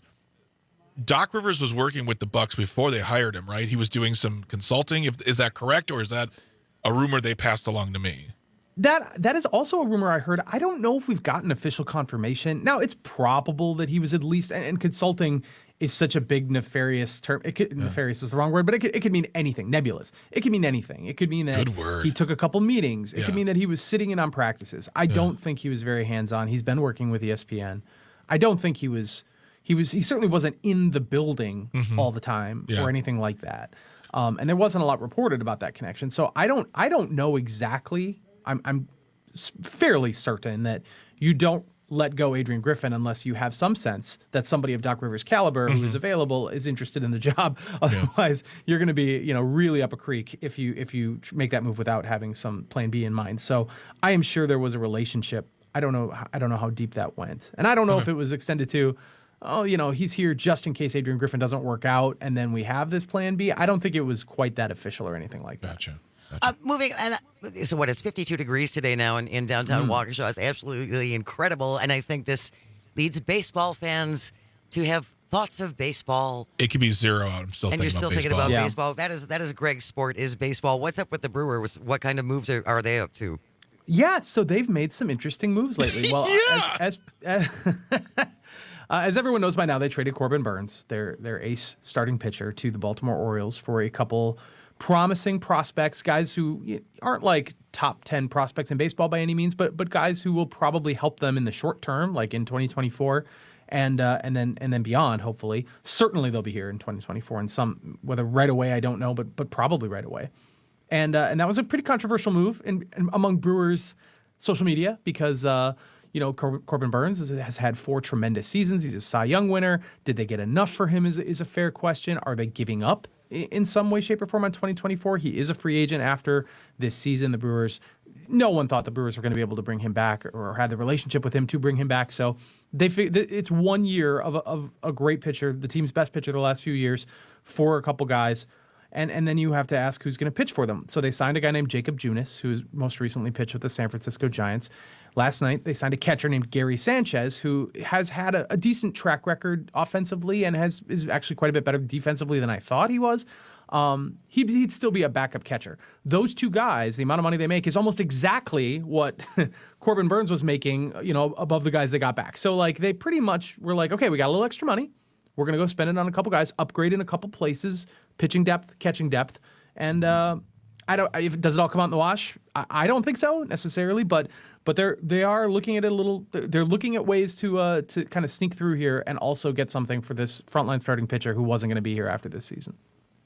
Doc Rivers was working with the Bucks before they hired him, right? He was doing some consulting. If, is that correct, or is that a rumor they passed along to me? That that is also a rumor I heard. I don't know if we've gotten official confirmation. Now, it's probable that he was at least, and, and consulting is such a big nefarious term. It could, Yeah. Nefarious is the wrong word, but it could, it could mean anything. Nebulous. It could mean anything. It could mean that Good word. he took a couple meetings. It Yeah. could mean that he was sitting in on practices. I Yeah. don't think he was very hands-on. He's been working with E S P N. I don't think he was. He was. He certainly wasn't in the building Mhm. all the time Yeah. or anything like that. Um, and there wasn't a lot reported about that connection. So I don't. I don't know exactly. I'm. I'm s- fairly certain that you don't let go Adrian Griffin unless you have some sense that somebody of Doc Rivers' caliber who is Mhm. available is interested in the job. Otherwise, you're going to be, you know, really up a creek if you if you tr- make that move without having some plan B in mind. So I am sure there was a relationship. I don't know. I don't know how deep that went, and I don't know if Okay. it was extended to, oh, you know, he's here just in case Adrian Griffin doesn't work out, and then we have this plan B. I don't think it was quite that official or anything like that. Gotcha. Uh, moving and uh, so what? It's fifty-two degrees today now in, in downtown Mm. Waukesha. It's absolutely incredible, and I think this leads baseball fans to have thoughts of baseball. It could be zero out. I'm still And thinking you're still about thinking baseball. about Yeah. baseball. That is that is Greg's sport is baseball. What's up with the Brewers? What kind of moves are, are they up to? Yeah, so they've made some interesting moves lately. Well, Yeah. as as, uh, as everyone knows by now, they traded Corbin Burns, their their ace starting pitcher, to the Baltimore Orioles for a couple promising prospects, guys who y- aren't like top ten prospects in baseball by any means, but but guys who will probably help them in the short term, like in twenty twenty-four. And uh, and then and then beyond, hopefully, certainly they'll be here in twenty twenty-four. And some, whether right away, I don't know, but but probably right away. And uh, and that was a pretty controversial move in, in, among Brewers social media because uh, you know Cor- Corbin Burns has, has had four tremendous seasons. He's a Cy Young winner. Did they get enough for him? Is is a fair question. Are they giving up in, in some way, shape, or form on twenty twenty-four? He is a free agent after this season. The Brewers, no one thought the Brewers were going to be able to bring him back or had the relationship with him to bring him back. So they fig- it's one year of a, of a great pitcher, the team's best pitcher the last few years, for a couple guys. And and then you have to ask who's going to pitch for them. So they signed a guy named Jacob Junis, who's most recently pitched with the San Francisco Giants. Last night, they signed a catcher named Gary Sanchez, who has had a, a decent track record offensively and has is actually quite a bit better defensively than I thought he was. Um, he'd, he'd still be a backup catcher. Those two guys, the amount of money they make is almost exactly what Corbin Burns was making, you know, above the guys they got back. So like they pretty much were like, okay, we got a little extra money. We're going to go spend it on a couple guys, upgrade in a couple places, pitching depth, catching depth. And uh, I don't, if, does it all come out in the wash? I, I don't think so necessarily, but but they're they are looking at it a little. They're, they're looking at ways to uh, to kind of sneak through here and also get something for this frontline starting pitcher who wasn't going to be here after this season.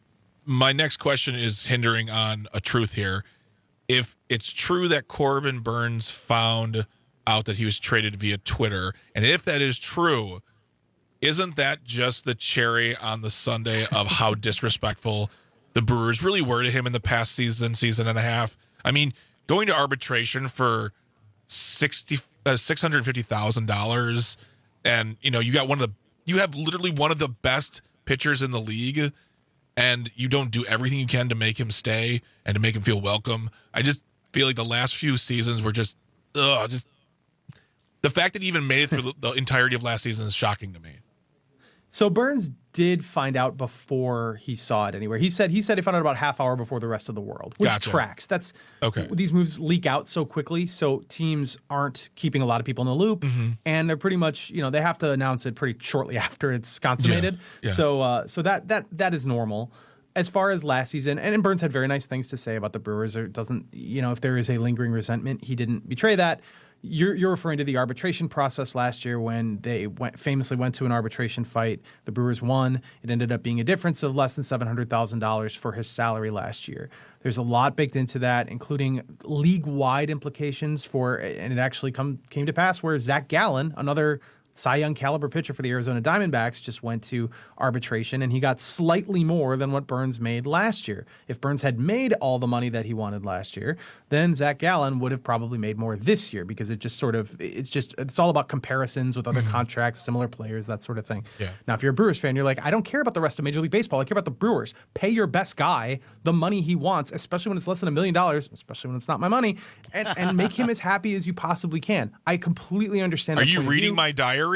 My next question is hindering on a truth here. If it's true that Corbin Burns found out that he was traded via Twitter, and if that is true, isn't that just the cherry on the sundae of how disrespectful the Brewers really were to him in the past season, season and a half? I mean, going to arbitration for sixty, uh, six hundred fifty thousand dollars, and you know you got one of the, you have literally one of the best pitchers in the league, and you don't do everything you can to make him stay and to make him feel welcome. I just feel like the last few seasons were just, ugh, just The fact that he even made it through the, the entirety of last season is shocking to me. So Burns did find out before he saw it anywhere. He said he said he found out about half hour before the rest of the world, which Gotcha. tracks. That's Okay. These moves leak out so quickly, so teams aren't keeping a lot of people in the loop, Mm-hmm. and they're pretty much, you know, they have to announce it pretty shortly after it's consummated. Yeah, yeah. So uh, so that that that is normal. As far as last season, and Burns had very nice things to say about the Brewers. Or doesn't, you know, if there is a lingering resentment, he didn't betray that. You're, you're referring to the arbitration process last year when they went, famously went to an arbitration fight. The Brewers won. It ended up being a difference of less than seven hundred thousand dollars for his salary last year. There's a lot baked into that, including league-wide implications for, and it actually come, came to pass where Zach Gallen, another Cy Young caliber pitcher for the Arizona Diamondbacks, just went to arbitration, and he got slightly more than what Burns made last year. If Burns had made all the money that he wanted last year, then Zach Gallen would have probably made more this year, because it just sort of, it's just, it's all about comparisons with other contracts, similar players, that sort of thing. Yeah. Now, if you're a Brewers fan, you're like, I don't care about the rest of Major League Baseball. I care about the Brewers. Pay your best guy the money he wants, especially when it's less than a million dollars, especially when it's not my money, and, and make him as happy as you possibly can. I completely understand. Are that you point of reading view. my diary?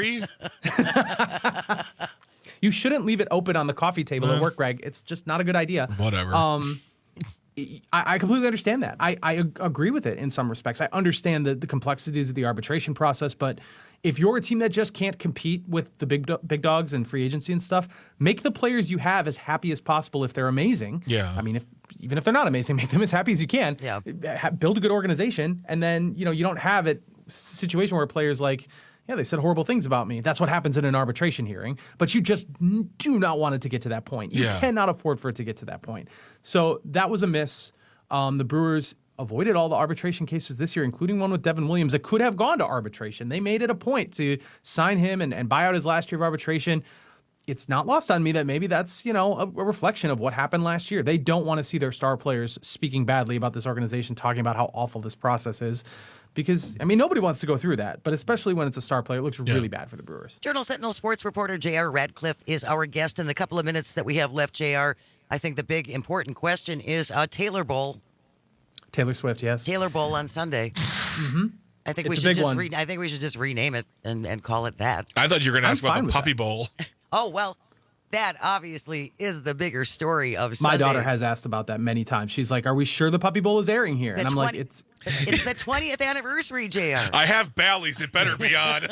You shouldn't leave it open on the coffee table at work, Greg. It's just not a good idea. Whatever. Um, I, I completely understand that. I, I ag- agree with it in some respects. I understand the, the complexities of the arbitration process, but if you're a team that just can't compete with the big do- big dogs and free agency and stuff, make the players you have as happy as possible if they're amazing. Yeah. I mean, if even if they're not amazing, make them as happy as you can. Yeah. Ha- build a good organization, and then, you know, you don't have it situation where players like, yeah, they said horrible things about me. That's what happens in an arbitration hearing. But you just n- do not want it to get to that point. You Yeah. cannot afford for it to get to that point. So that was a miss. Um, the Brewers avoided all the arbitration cases this year, including one with Devin Williams that could have gone to arbitration. They made it a point to sign him and, and buy out his last year of arbitration. It's not lost on me that maybe that's, you know, a, a reflection of what happened last year. They don't want to see their star players speaking badly about this organization, talking about how awful this process is. Because, I mean, nobody wants to go through that, but especially when it's a star player, it looks Yeah. really bad for the Brewers. Journal Sentinel sports reporter J R Radcliffe is our guest. In the couple of minutes that we have left, J R, I think the big important question is uh, Taylor Bowl. Taylor Swift, yes. Taylor Bowl on Sunday. Mm-hmm. I think It's we a should big just one. re- I think we should just rename it and, and call it that. I thought you were going to I'm ask about fine the with Puppy that. Bowl. Oh well, that obviously is the bigger story of My Sunday. daughter has asked about that many times. She's like, are we sure the Puppy Bowl is airing here? The And I'm like, twenty it's... It's the twentieth anniversary, J R. I have Bally's. It better be on.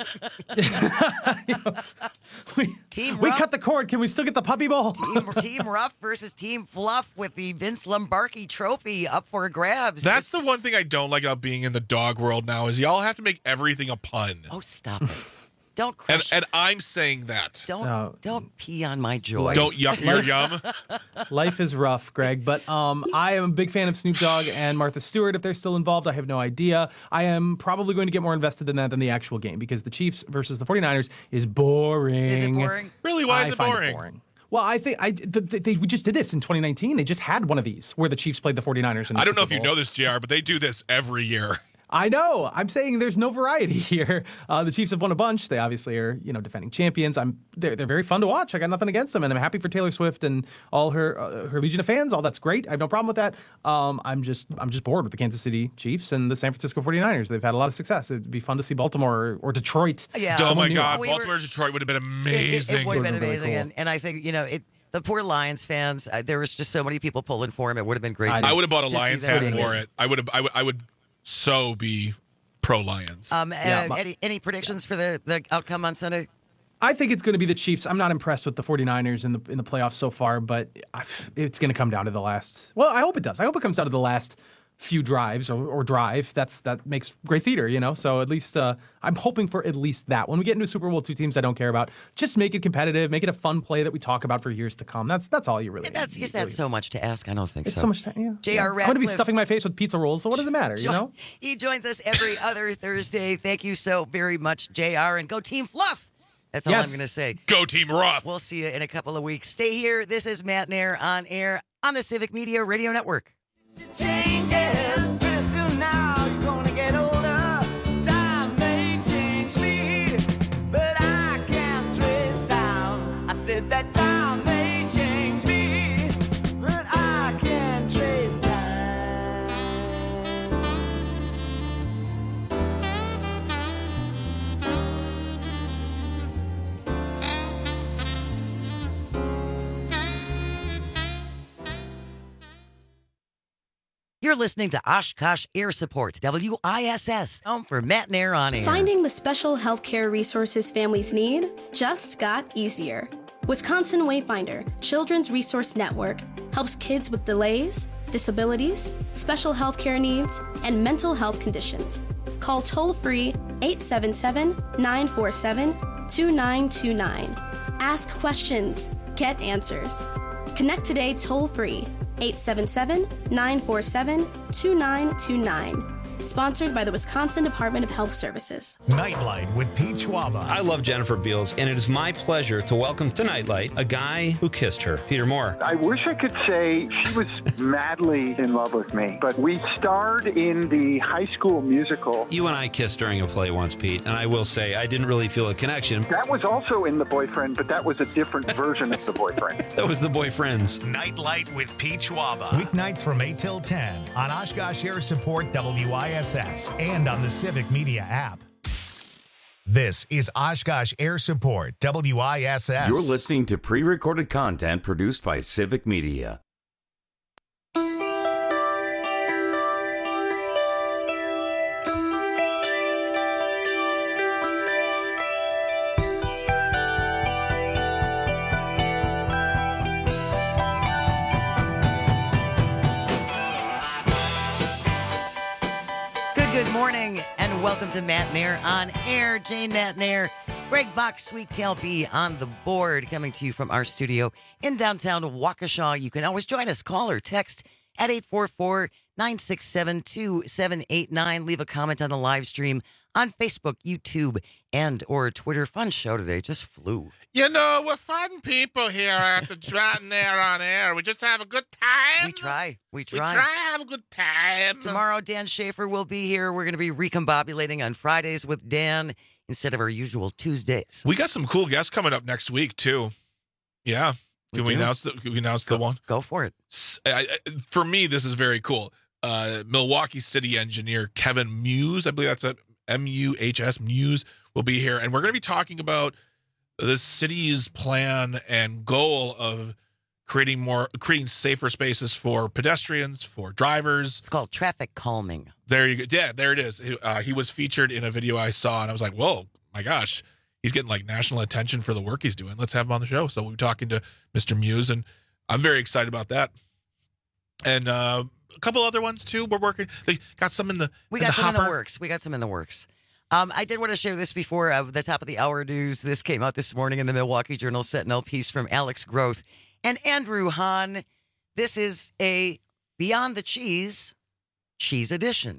we, Team we Ruff, cut the cord. Can we still get the Puppy Bowl? team, team Ruff versus Team Fluff with the Vince Lombardi Trophy up for grabs. That's It's- the one thing I don't like about being in the dog world now is y'all have to make everything a pun. Oh, stop it! Don't And, crush. and I'm saying that. don't No. don't pee on my joy. Don't yuck your yum. Life is rough, Greg, but um, I am a big fan of Snoop Dogg and Martha Stewart. If they're still involved, I have no idea. I am probably going to get more invested in that than the actual game because the Chiefs versus the 49ers is boring. Is it boring? Really? Why I is it find boring? boring. Well, I think I the, the, they we just did this in twenty nineteen. They just had one of these where the Chiefs played the 49ers. In the I don't know Super if you Bowl. know this, J R, but they do this every year. I know. I'm saying there's no variety here. Uh, the Chiefs have won a bunch. They obviously are, you know, defending champions. I'm they're they're very fun to watch. I got nothing against them, and I'm happy for Taylor Swift and all her uh, her legion of fans. All that's great. I have no problem with that. Um, I'm just I'm just bored with the Kansas City Chiefs and the San Francisco 49ers. They've had a lot of success. It'd be fun to see Baltimore or, or Detroit. Yeah. Oh Someone my new. God, We were- Baltimore Detroit would have been It, it- amazing. it would have been Would've been really amazing, cool. and, and I think you know it. The poor Lions fans. Uh, there was just so many people pulling for him. It would have been great. I to, I would have bought a to see Lions them. hat and wore it. I would have. I would. I would so be pro Lions. Um, uh, Yeah, my- any any predictions for the, the outcome on Sunday? I think it's going to be the Chiefs. I'm not impressed with the 49ers in the in the playoffs so far, but I, it's going to come down to the last. Well, I hope it does. I hope it comes down to the last few drives or, or drive. That's that makes great theater, you know. So at least uh, I'm hoping for at least that. When we get into Super Bowl, two teams I don't care about, just make it competitive, make it a fun play that we talk about for years to come. That's that's all you really. That's need, is that really. so much to ask? I don't think It's so. so much time. Yeah. J R yeah. I'm going to be Radcliffe. stuffing my face with pizza rolls, so what does it matter, you Jo- know? He joins us every other Thursday. Thank you so very much, J R, and go Team Fluff. That's all Yes. I'm going to say. Go Team Roth. We'll see you in a couple of weeks. Stay here. This is Matt Nair on air on the Civic Media Radio Network. Changes pretty soon now. You're gonna get older. Time may change me, but I can't trace down. I said that time may change me, but I can't trace down. You're listening to Oshkosh Air Support, W I S S, home for Matt and Air on Air. Finding the special healthcare resources families need just got easier. Wisconsin Wayfinder, Children's Resource Network, helps kids with delays, disabilities, special healthcare needs, and mental health conditions. Call toll-free eight seven seven, nine four seven, two nine two nine. Ask questions. Get answers. Connect today toll-free eight seven seven, nine four seven, two nine two nine. Sponsored by the Wisconsin Department of Health Services. Nightlight with Pete Schwaba. I love Jennifer Beals, and it is my pleasure to welcome to Nightlight a guy who kissed her, Peter Moore. I wish I could say she was madly in love with me, but we starred in the High School Musical. You and I kissed during a play once, Pete, and I will say I didn't really feel a connection. That was also in The Boyfriend, but that was a different version of The Boyfriend. That was The Boyfriends. Nightlight with Pete Schwaba. Weeknights from eight till ten on Oshkosh Air Support W I S S and on the Civic Media app. This is Oshkosh Air Support W I S S. You're listening to pre-recorded content produced by Civic Media. Good morning and welcome to Matt and Air on Air. Jane Matt and Air, Greg Bach, Sweet Cal B on the board, coming to you from our studio in downtown Waukesha. You can always join us, call or text at eight four four, nine six seven, two seven eight nine. Leave a comment on the live stream on Facebook, YouTube, and or Twitter. Fun show today, just flew. You know, we're fun people here at the Matt and Air on Air. We just have a good time. We try. We try. We try to have a good time. Tomorrow, Dan Schaefer will be here. We're going to be recombobulating on Fridays with Dan instead of our usual Tuesdays. We got some cool guests coming up next week, too. Yeah. Can we, we announce the, can we announce go, the one? Go for it. I, I, for me, this is very cool. Uh, Milwaukee City engineer Kevin Muse, I believe that's a M U H S, Muse, will be here. And we're going to be talking about the city's plan and goal of creating more, creating safer spaces for pedestrians, for drivers. It's called traffic calming. There you go. Yeah, there it is. Uh, he was featured in a video I saw, and I was like, whoa, my gosh, he's getting like national attention for the work he's doing. Let's have him on the show. So we're talking to Mister Muse, and I'm very excited about that. And uh, a couple other ones too. We're working. They got some in the. We in got the some hopper. in the works. We got some in the works. Um, I did want to share this before uh, the top of the hour news. This came out this morning in the Milwaukee Journal Sentinel piece from Alex Groth and Andrew Hahn. This is a Beyond the Cheese, Cheese Edition.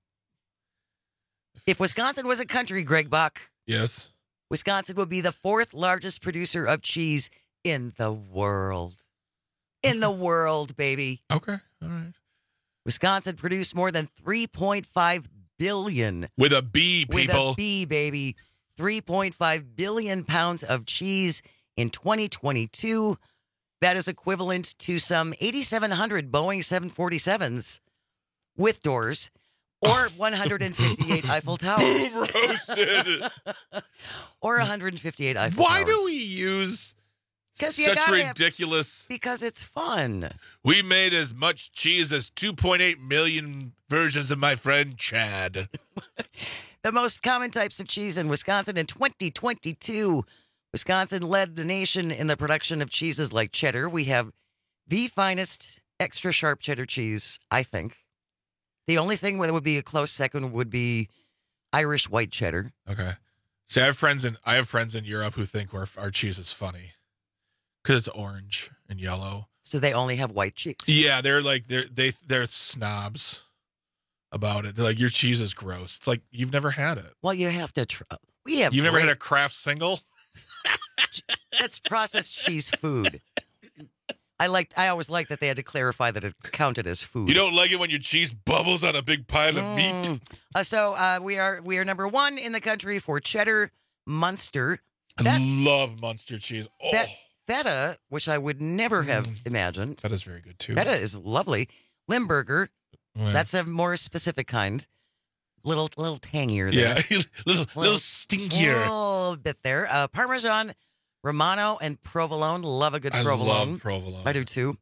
If Wisconsin was a country, Greg Bach, yes, Wisconsin would be the fourth largest producer of cheese in the world. In the world, baby. Okay, all right. Wisconsin produced more than three point five billion. With a B, people. With a B, baby. three point five billion pounds of cheese in twenty twenty-two. That is equivalent to some eighty-seven hundred Boeing seven forty-sevens with doors or one hundred fifty-eight Eiffel Towers. Roasted. Or one hundred fifty-eight Eiffel Why Towers. do we use you such gotta have- ridiculous? Because it's fun. We made as much cheese as two point eight million versions of my friend Chad. The most common types of cheese in Wisconsin in twenty twenty-two. Wisconsin led the nation in the production of cheeses like cheddar. We have the finest extra sharp cheddar cheese, I think. The only thing that would be a close second would be Irish white cheddar. Okay. See, I have friends in I have friends in Europe who think our our cheese is funny because it's orange and yellow. So they only have white cheese. Yeah, they're like they're they they're snobs about it. They're like, your cheese is gross. It's like, you've never had it. Well, you have to try. We have. You've never great- had a Kraft single? That's processed cheese food. I like. I always like that they had to clarify that it counted as food. You don't like it when your cheese bubbles on a big pile of meat? Mm. Uh, so uh, we are we are number one in the country for cheddar, Munster. I love Munster cheese. Oh, Fe- feta, which I would never have Mm. imagined. that is very good too. Feta is lovely. Limburger, Yeah. that's a more specific kind. Little little tangier there. Yeah, little little stinkier. little bit there. Uh, Parmesan, Romano, and provolone. Love a good I provolone. love provolone. I do too.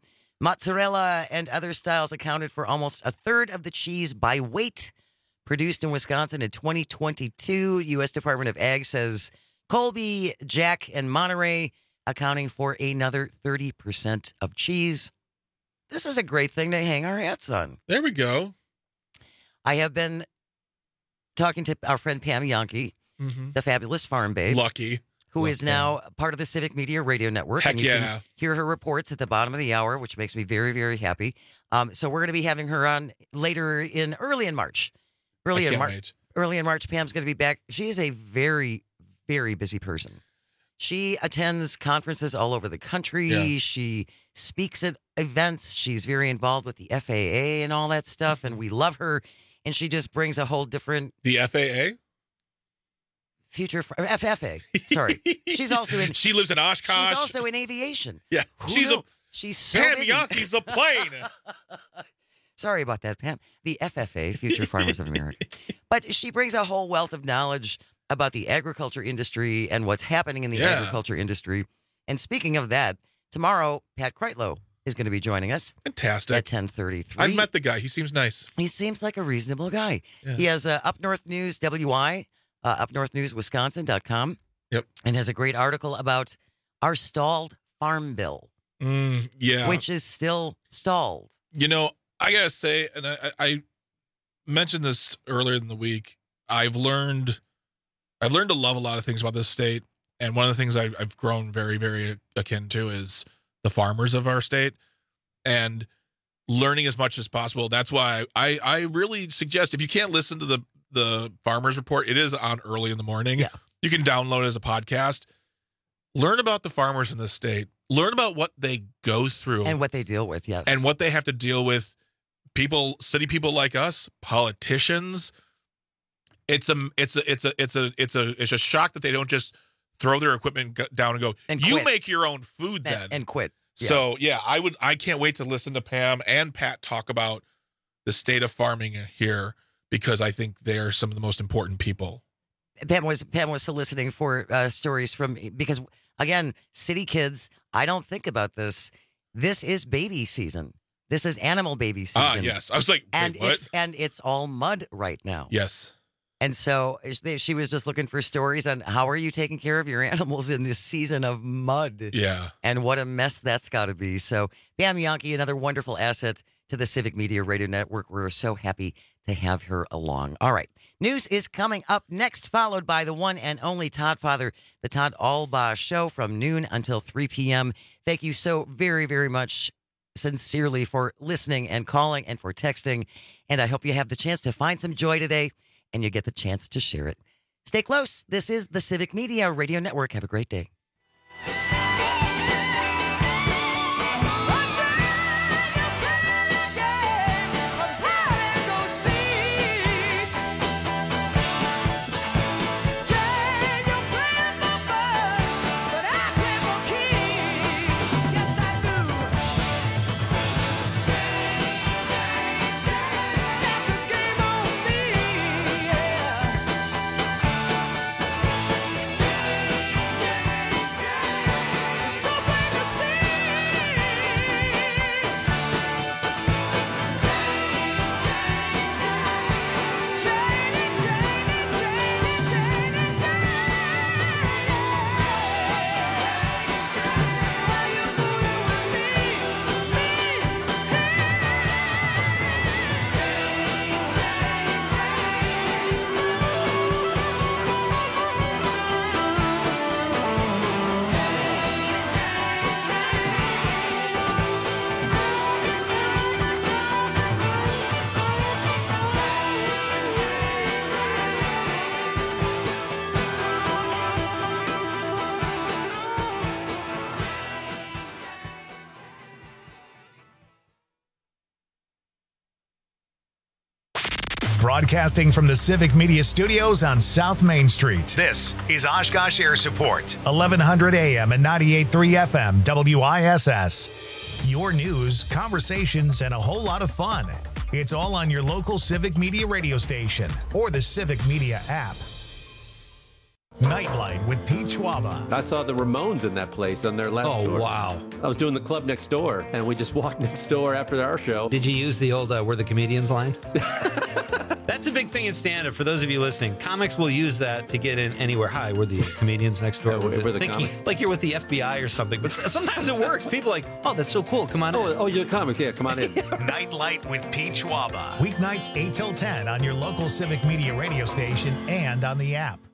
Mozzarella and other styles accounted for almost a third of the cheese by weight produced in Wisconsin in twenty twenty-two. U S Department of Ag says Colby, Jack, and Monterey accounting for another thirty percent of cheese. This is a great thing to hang our hats on. There we go. I have been talking to our friend Pam Yankee, mm-hmm. the fabulous farm babe. Lucky. Who Love is now Pam. Part of the Civic Media Radio Network. Heck and you yeah. can hear her reports at the bottom of the hour, which makes me very, very happy. Um, so we're going to be having her on later in early in March. Early I in can't March. wait. Early in March, Pam's going to be back. She is a very, very busy person. She attends conferences all over the country. Yeah. She speaks at events. She's very involved with the F A A and all that stuff, and we love her. And she just brings a whole different The F A A? future for F F A. Sorry, she's also in. She lives in Oshkosh. She's also in aviation. Yeah, Who she's knew? a. She's so Pam busy. Yankee's a plane. Sorry about that, Pam. The F F A, Future Farmers of America. But she brings a whole wealth of knowledge about the agriculture industry and what's happening in the Yeah. agriculture industry. And speaking of that, tomorrow Pat Kreitlow is going to be joining us. Fantastic. At ten thirty-three. I've met the guy. He seems nice. He seems like a reasonable guy. Yeah. He has uh, Up North News W I, uh, up north news wisconsin dot com. Yep. And has a great article about our stalled farm bill, Mm, yeah. which is still stalled. You know, I gotta say, and I, I mentioned this earlier in the week. I've learned, I've learned to love a lot of things about this state, and one of the things I've, I've grown very, very akin to is the farmers of our state, and learning as much as possible. That's why I, I really suggest if you can't listen to the the Farmers Report, it is on early in the morning. Yeah. You can download it as a podcast. Learn about the farmers in this state. Learn about what they go through And what they deal with, yes. and what they have to deal with. People, city people like us, politicians. It's a, it's a, it's a, it's a, it's a, it's a shock that they don't just throw their equipment g- down and go. And you quit. make your own food and, then and quit. Yeah. So yeah, I would. I can't wait to listen to Pam and Pat talk about the state of farming here because I think they're some of the most important people. Pam was Pam was soliciting for uh, stories from because again, city kids. I don't think about this. This is baby season. This is animal baby season. Ah, yes. I was like, wait, and what? it's and it's all mud right now. Yes. And so she was just looking for stories on how are you taking care of your animals in this season of mud. Yeah. And what a mess that's got to be. So Pam Yankee, another wonderful asset to the Civic Media Radio Network. We're so happy to have her along. All right. News is coming up next, followed by the one and only Todd Father, the Todd Albaugh Show from noon until three p.m. Thank you so very, very much sincerely for listening and calling and for texting. And I hope you have the chance to find some joy today and you get the chance to share it. Stay close. This is the Civic Media Radio Network. Have a great day. Broadcasting from the Civic Media Studios on South Main Street. This is Oshkosh Air Support, eleven hundred A M and ninety-eight point three F M W I S S. Your news, conversations, and a whole lot of fun. It's all on your local Civic Media radio station or the Civic Media app. Nightlight with Pete Schwaba. I saw the Ramones in that place on their last Oh, tour. wow. I was doing the club next door, and we just walked next door after our show. Did you use the old uh, "We're the Comedians" line? That's a big thing in stand-up. For those of you listening, comics will use that to get in anywhere. Hi, we're the comedians next door. Yeah, we're- we're the Think you- comics. like you're with the F B I or something. But s- sometimes it works. People are like, oh, that's so cool. Come on Oh, in. oh, you're the comics. Yeah, come on in. Nightlight with Pete Schwaba. Weeknights eight till ten on your local Civic Media radio station and on the app.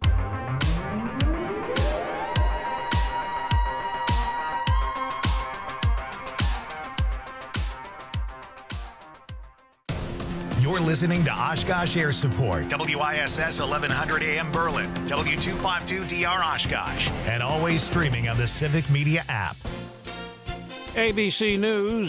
You're listening to Oshkosh Air Support, W I S S eleven hundred A M Berlin, W two fifty-two D R Oshkosh, and always streaming on the Civic Media app. A B C News.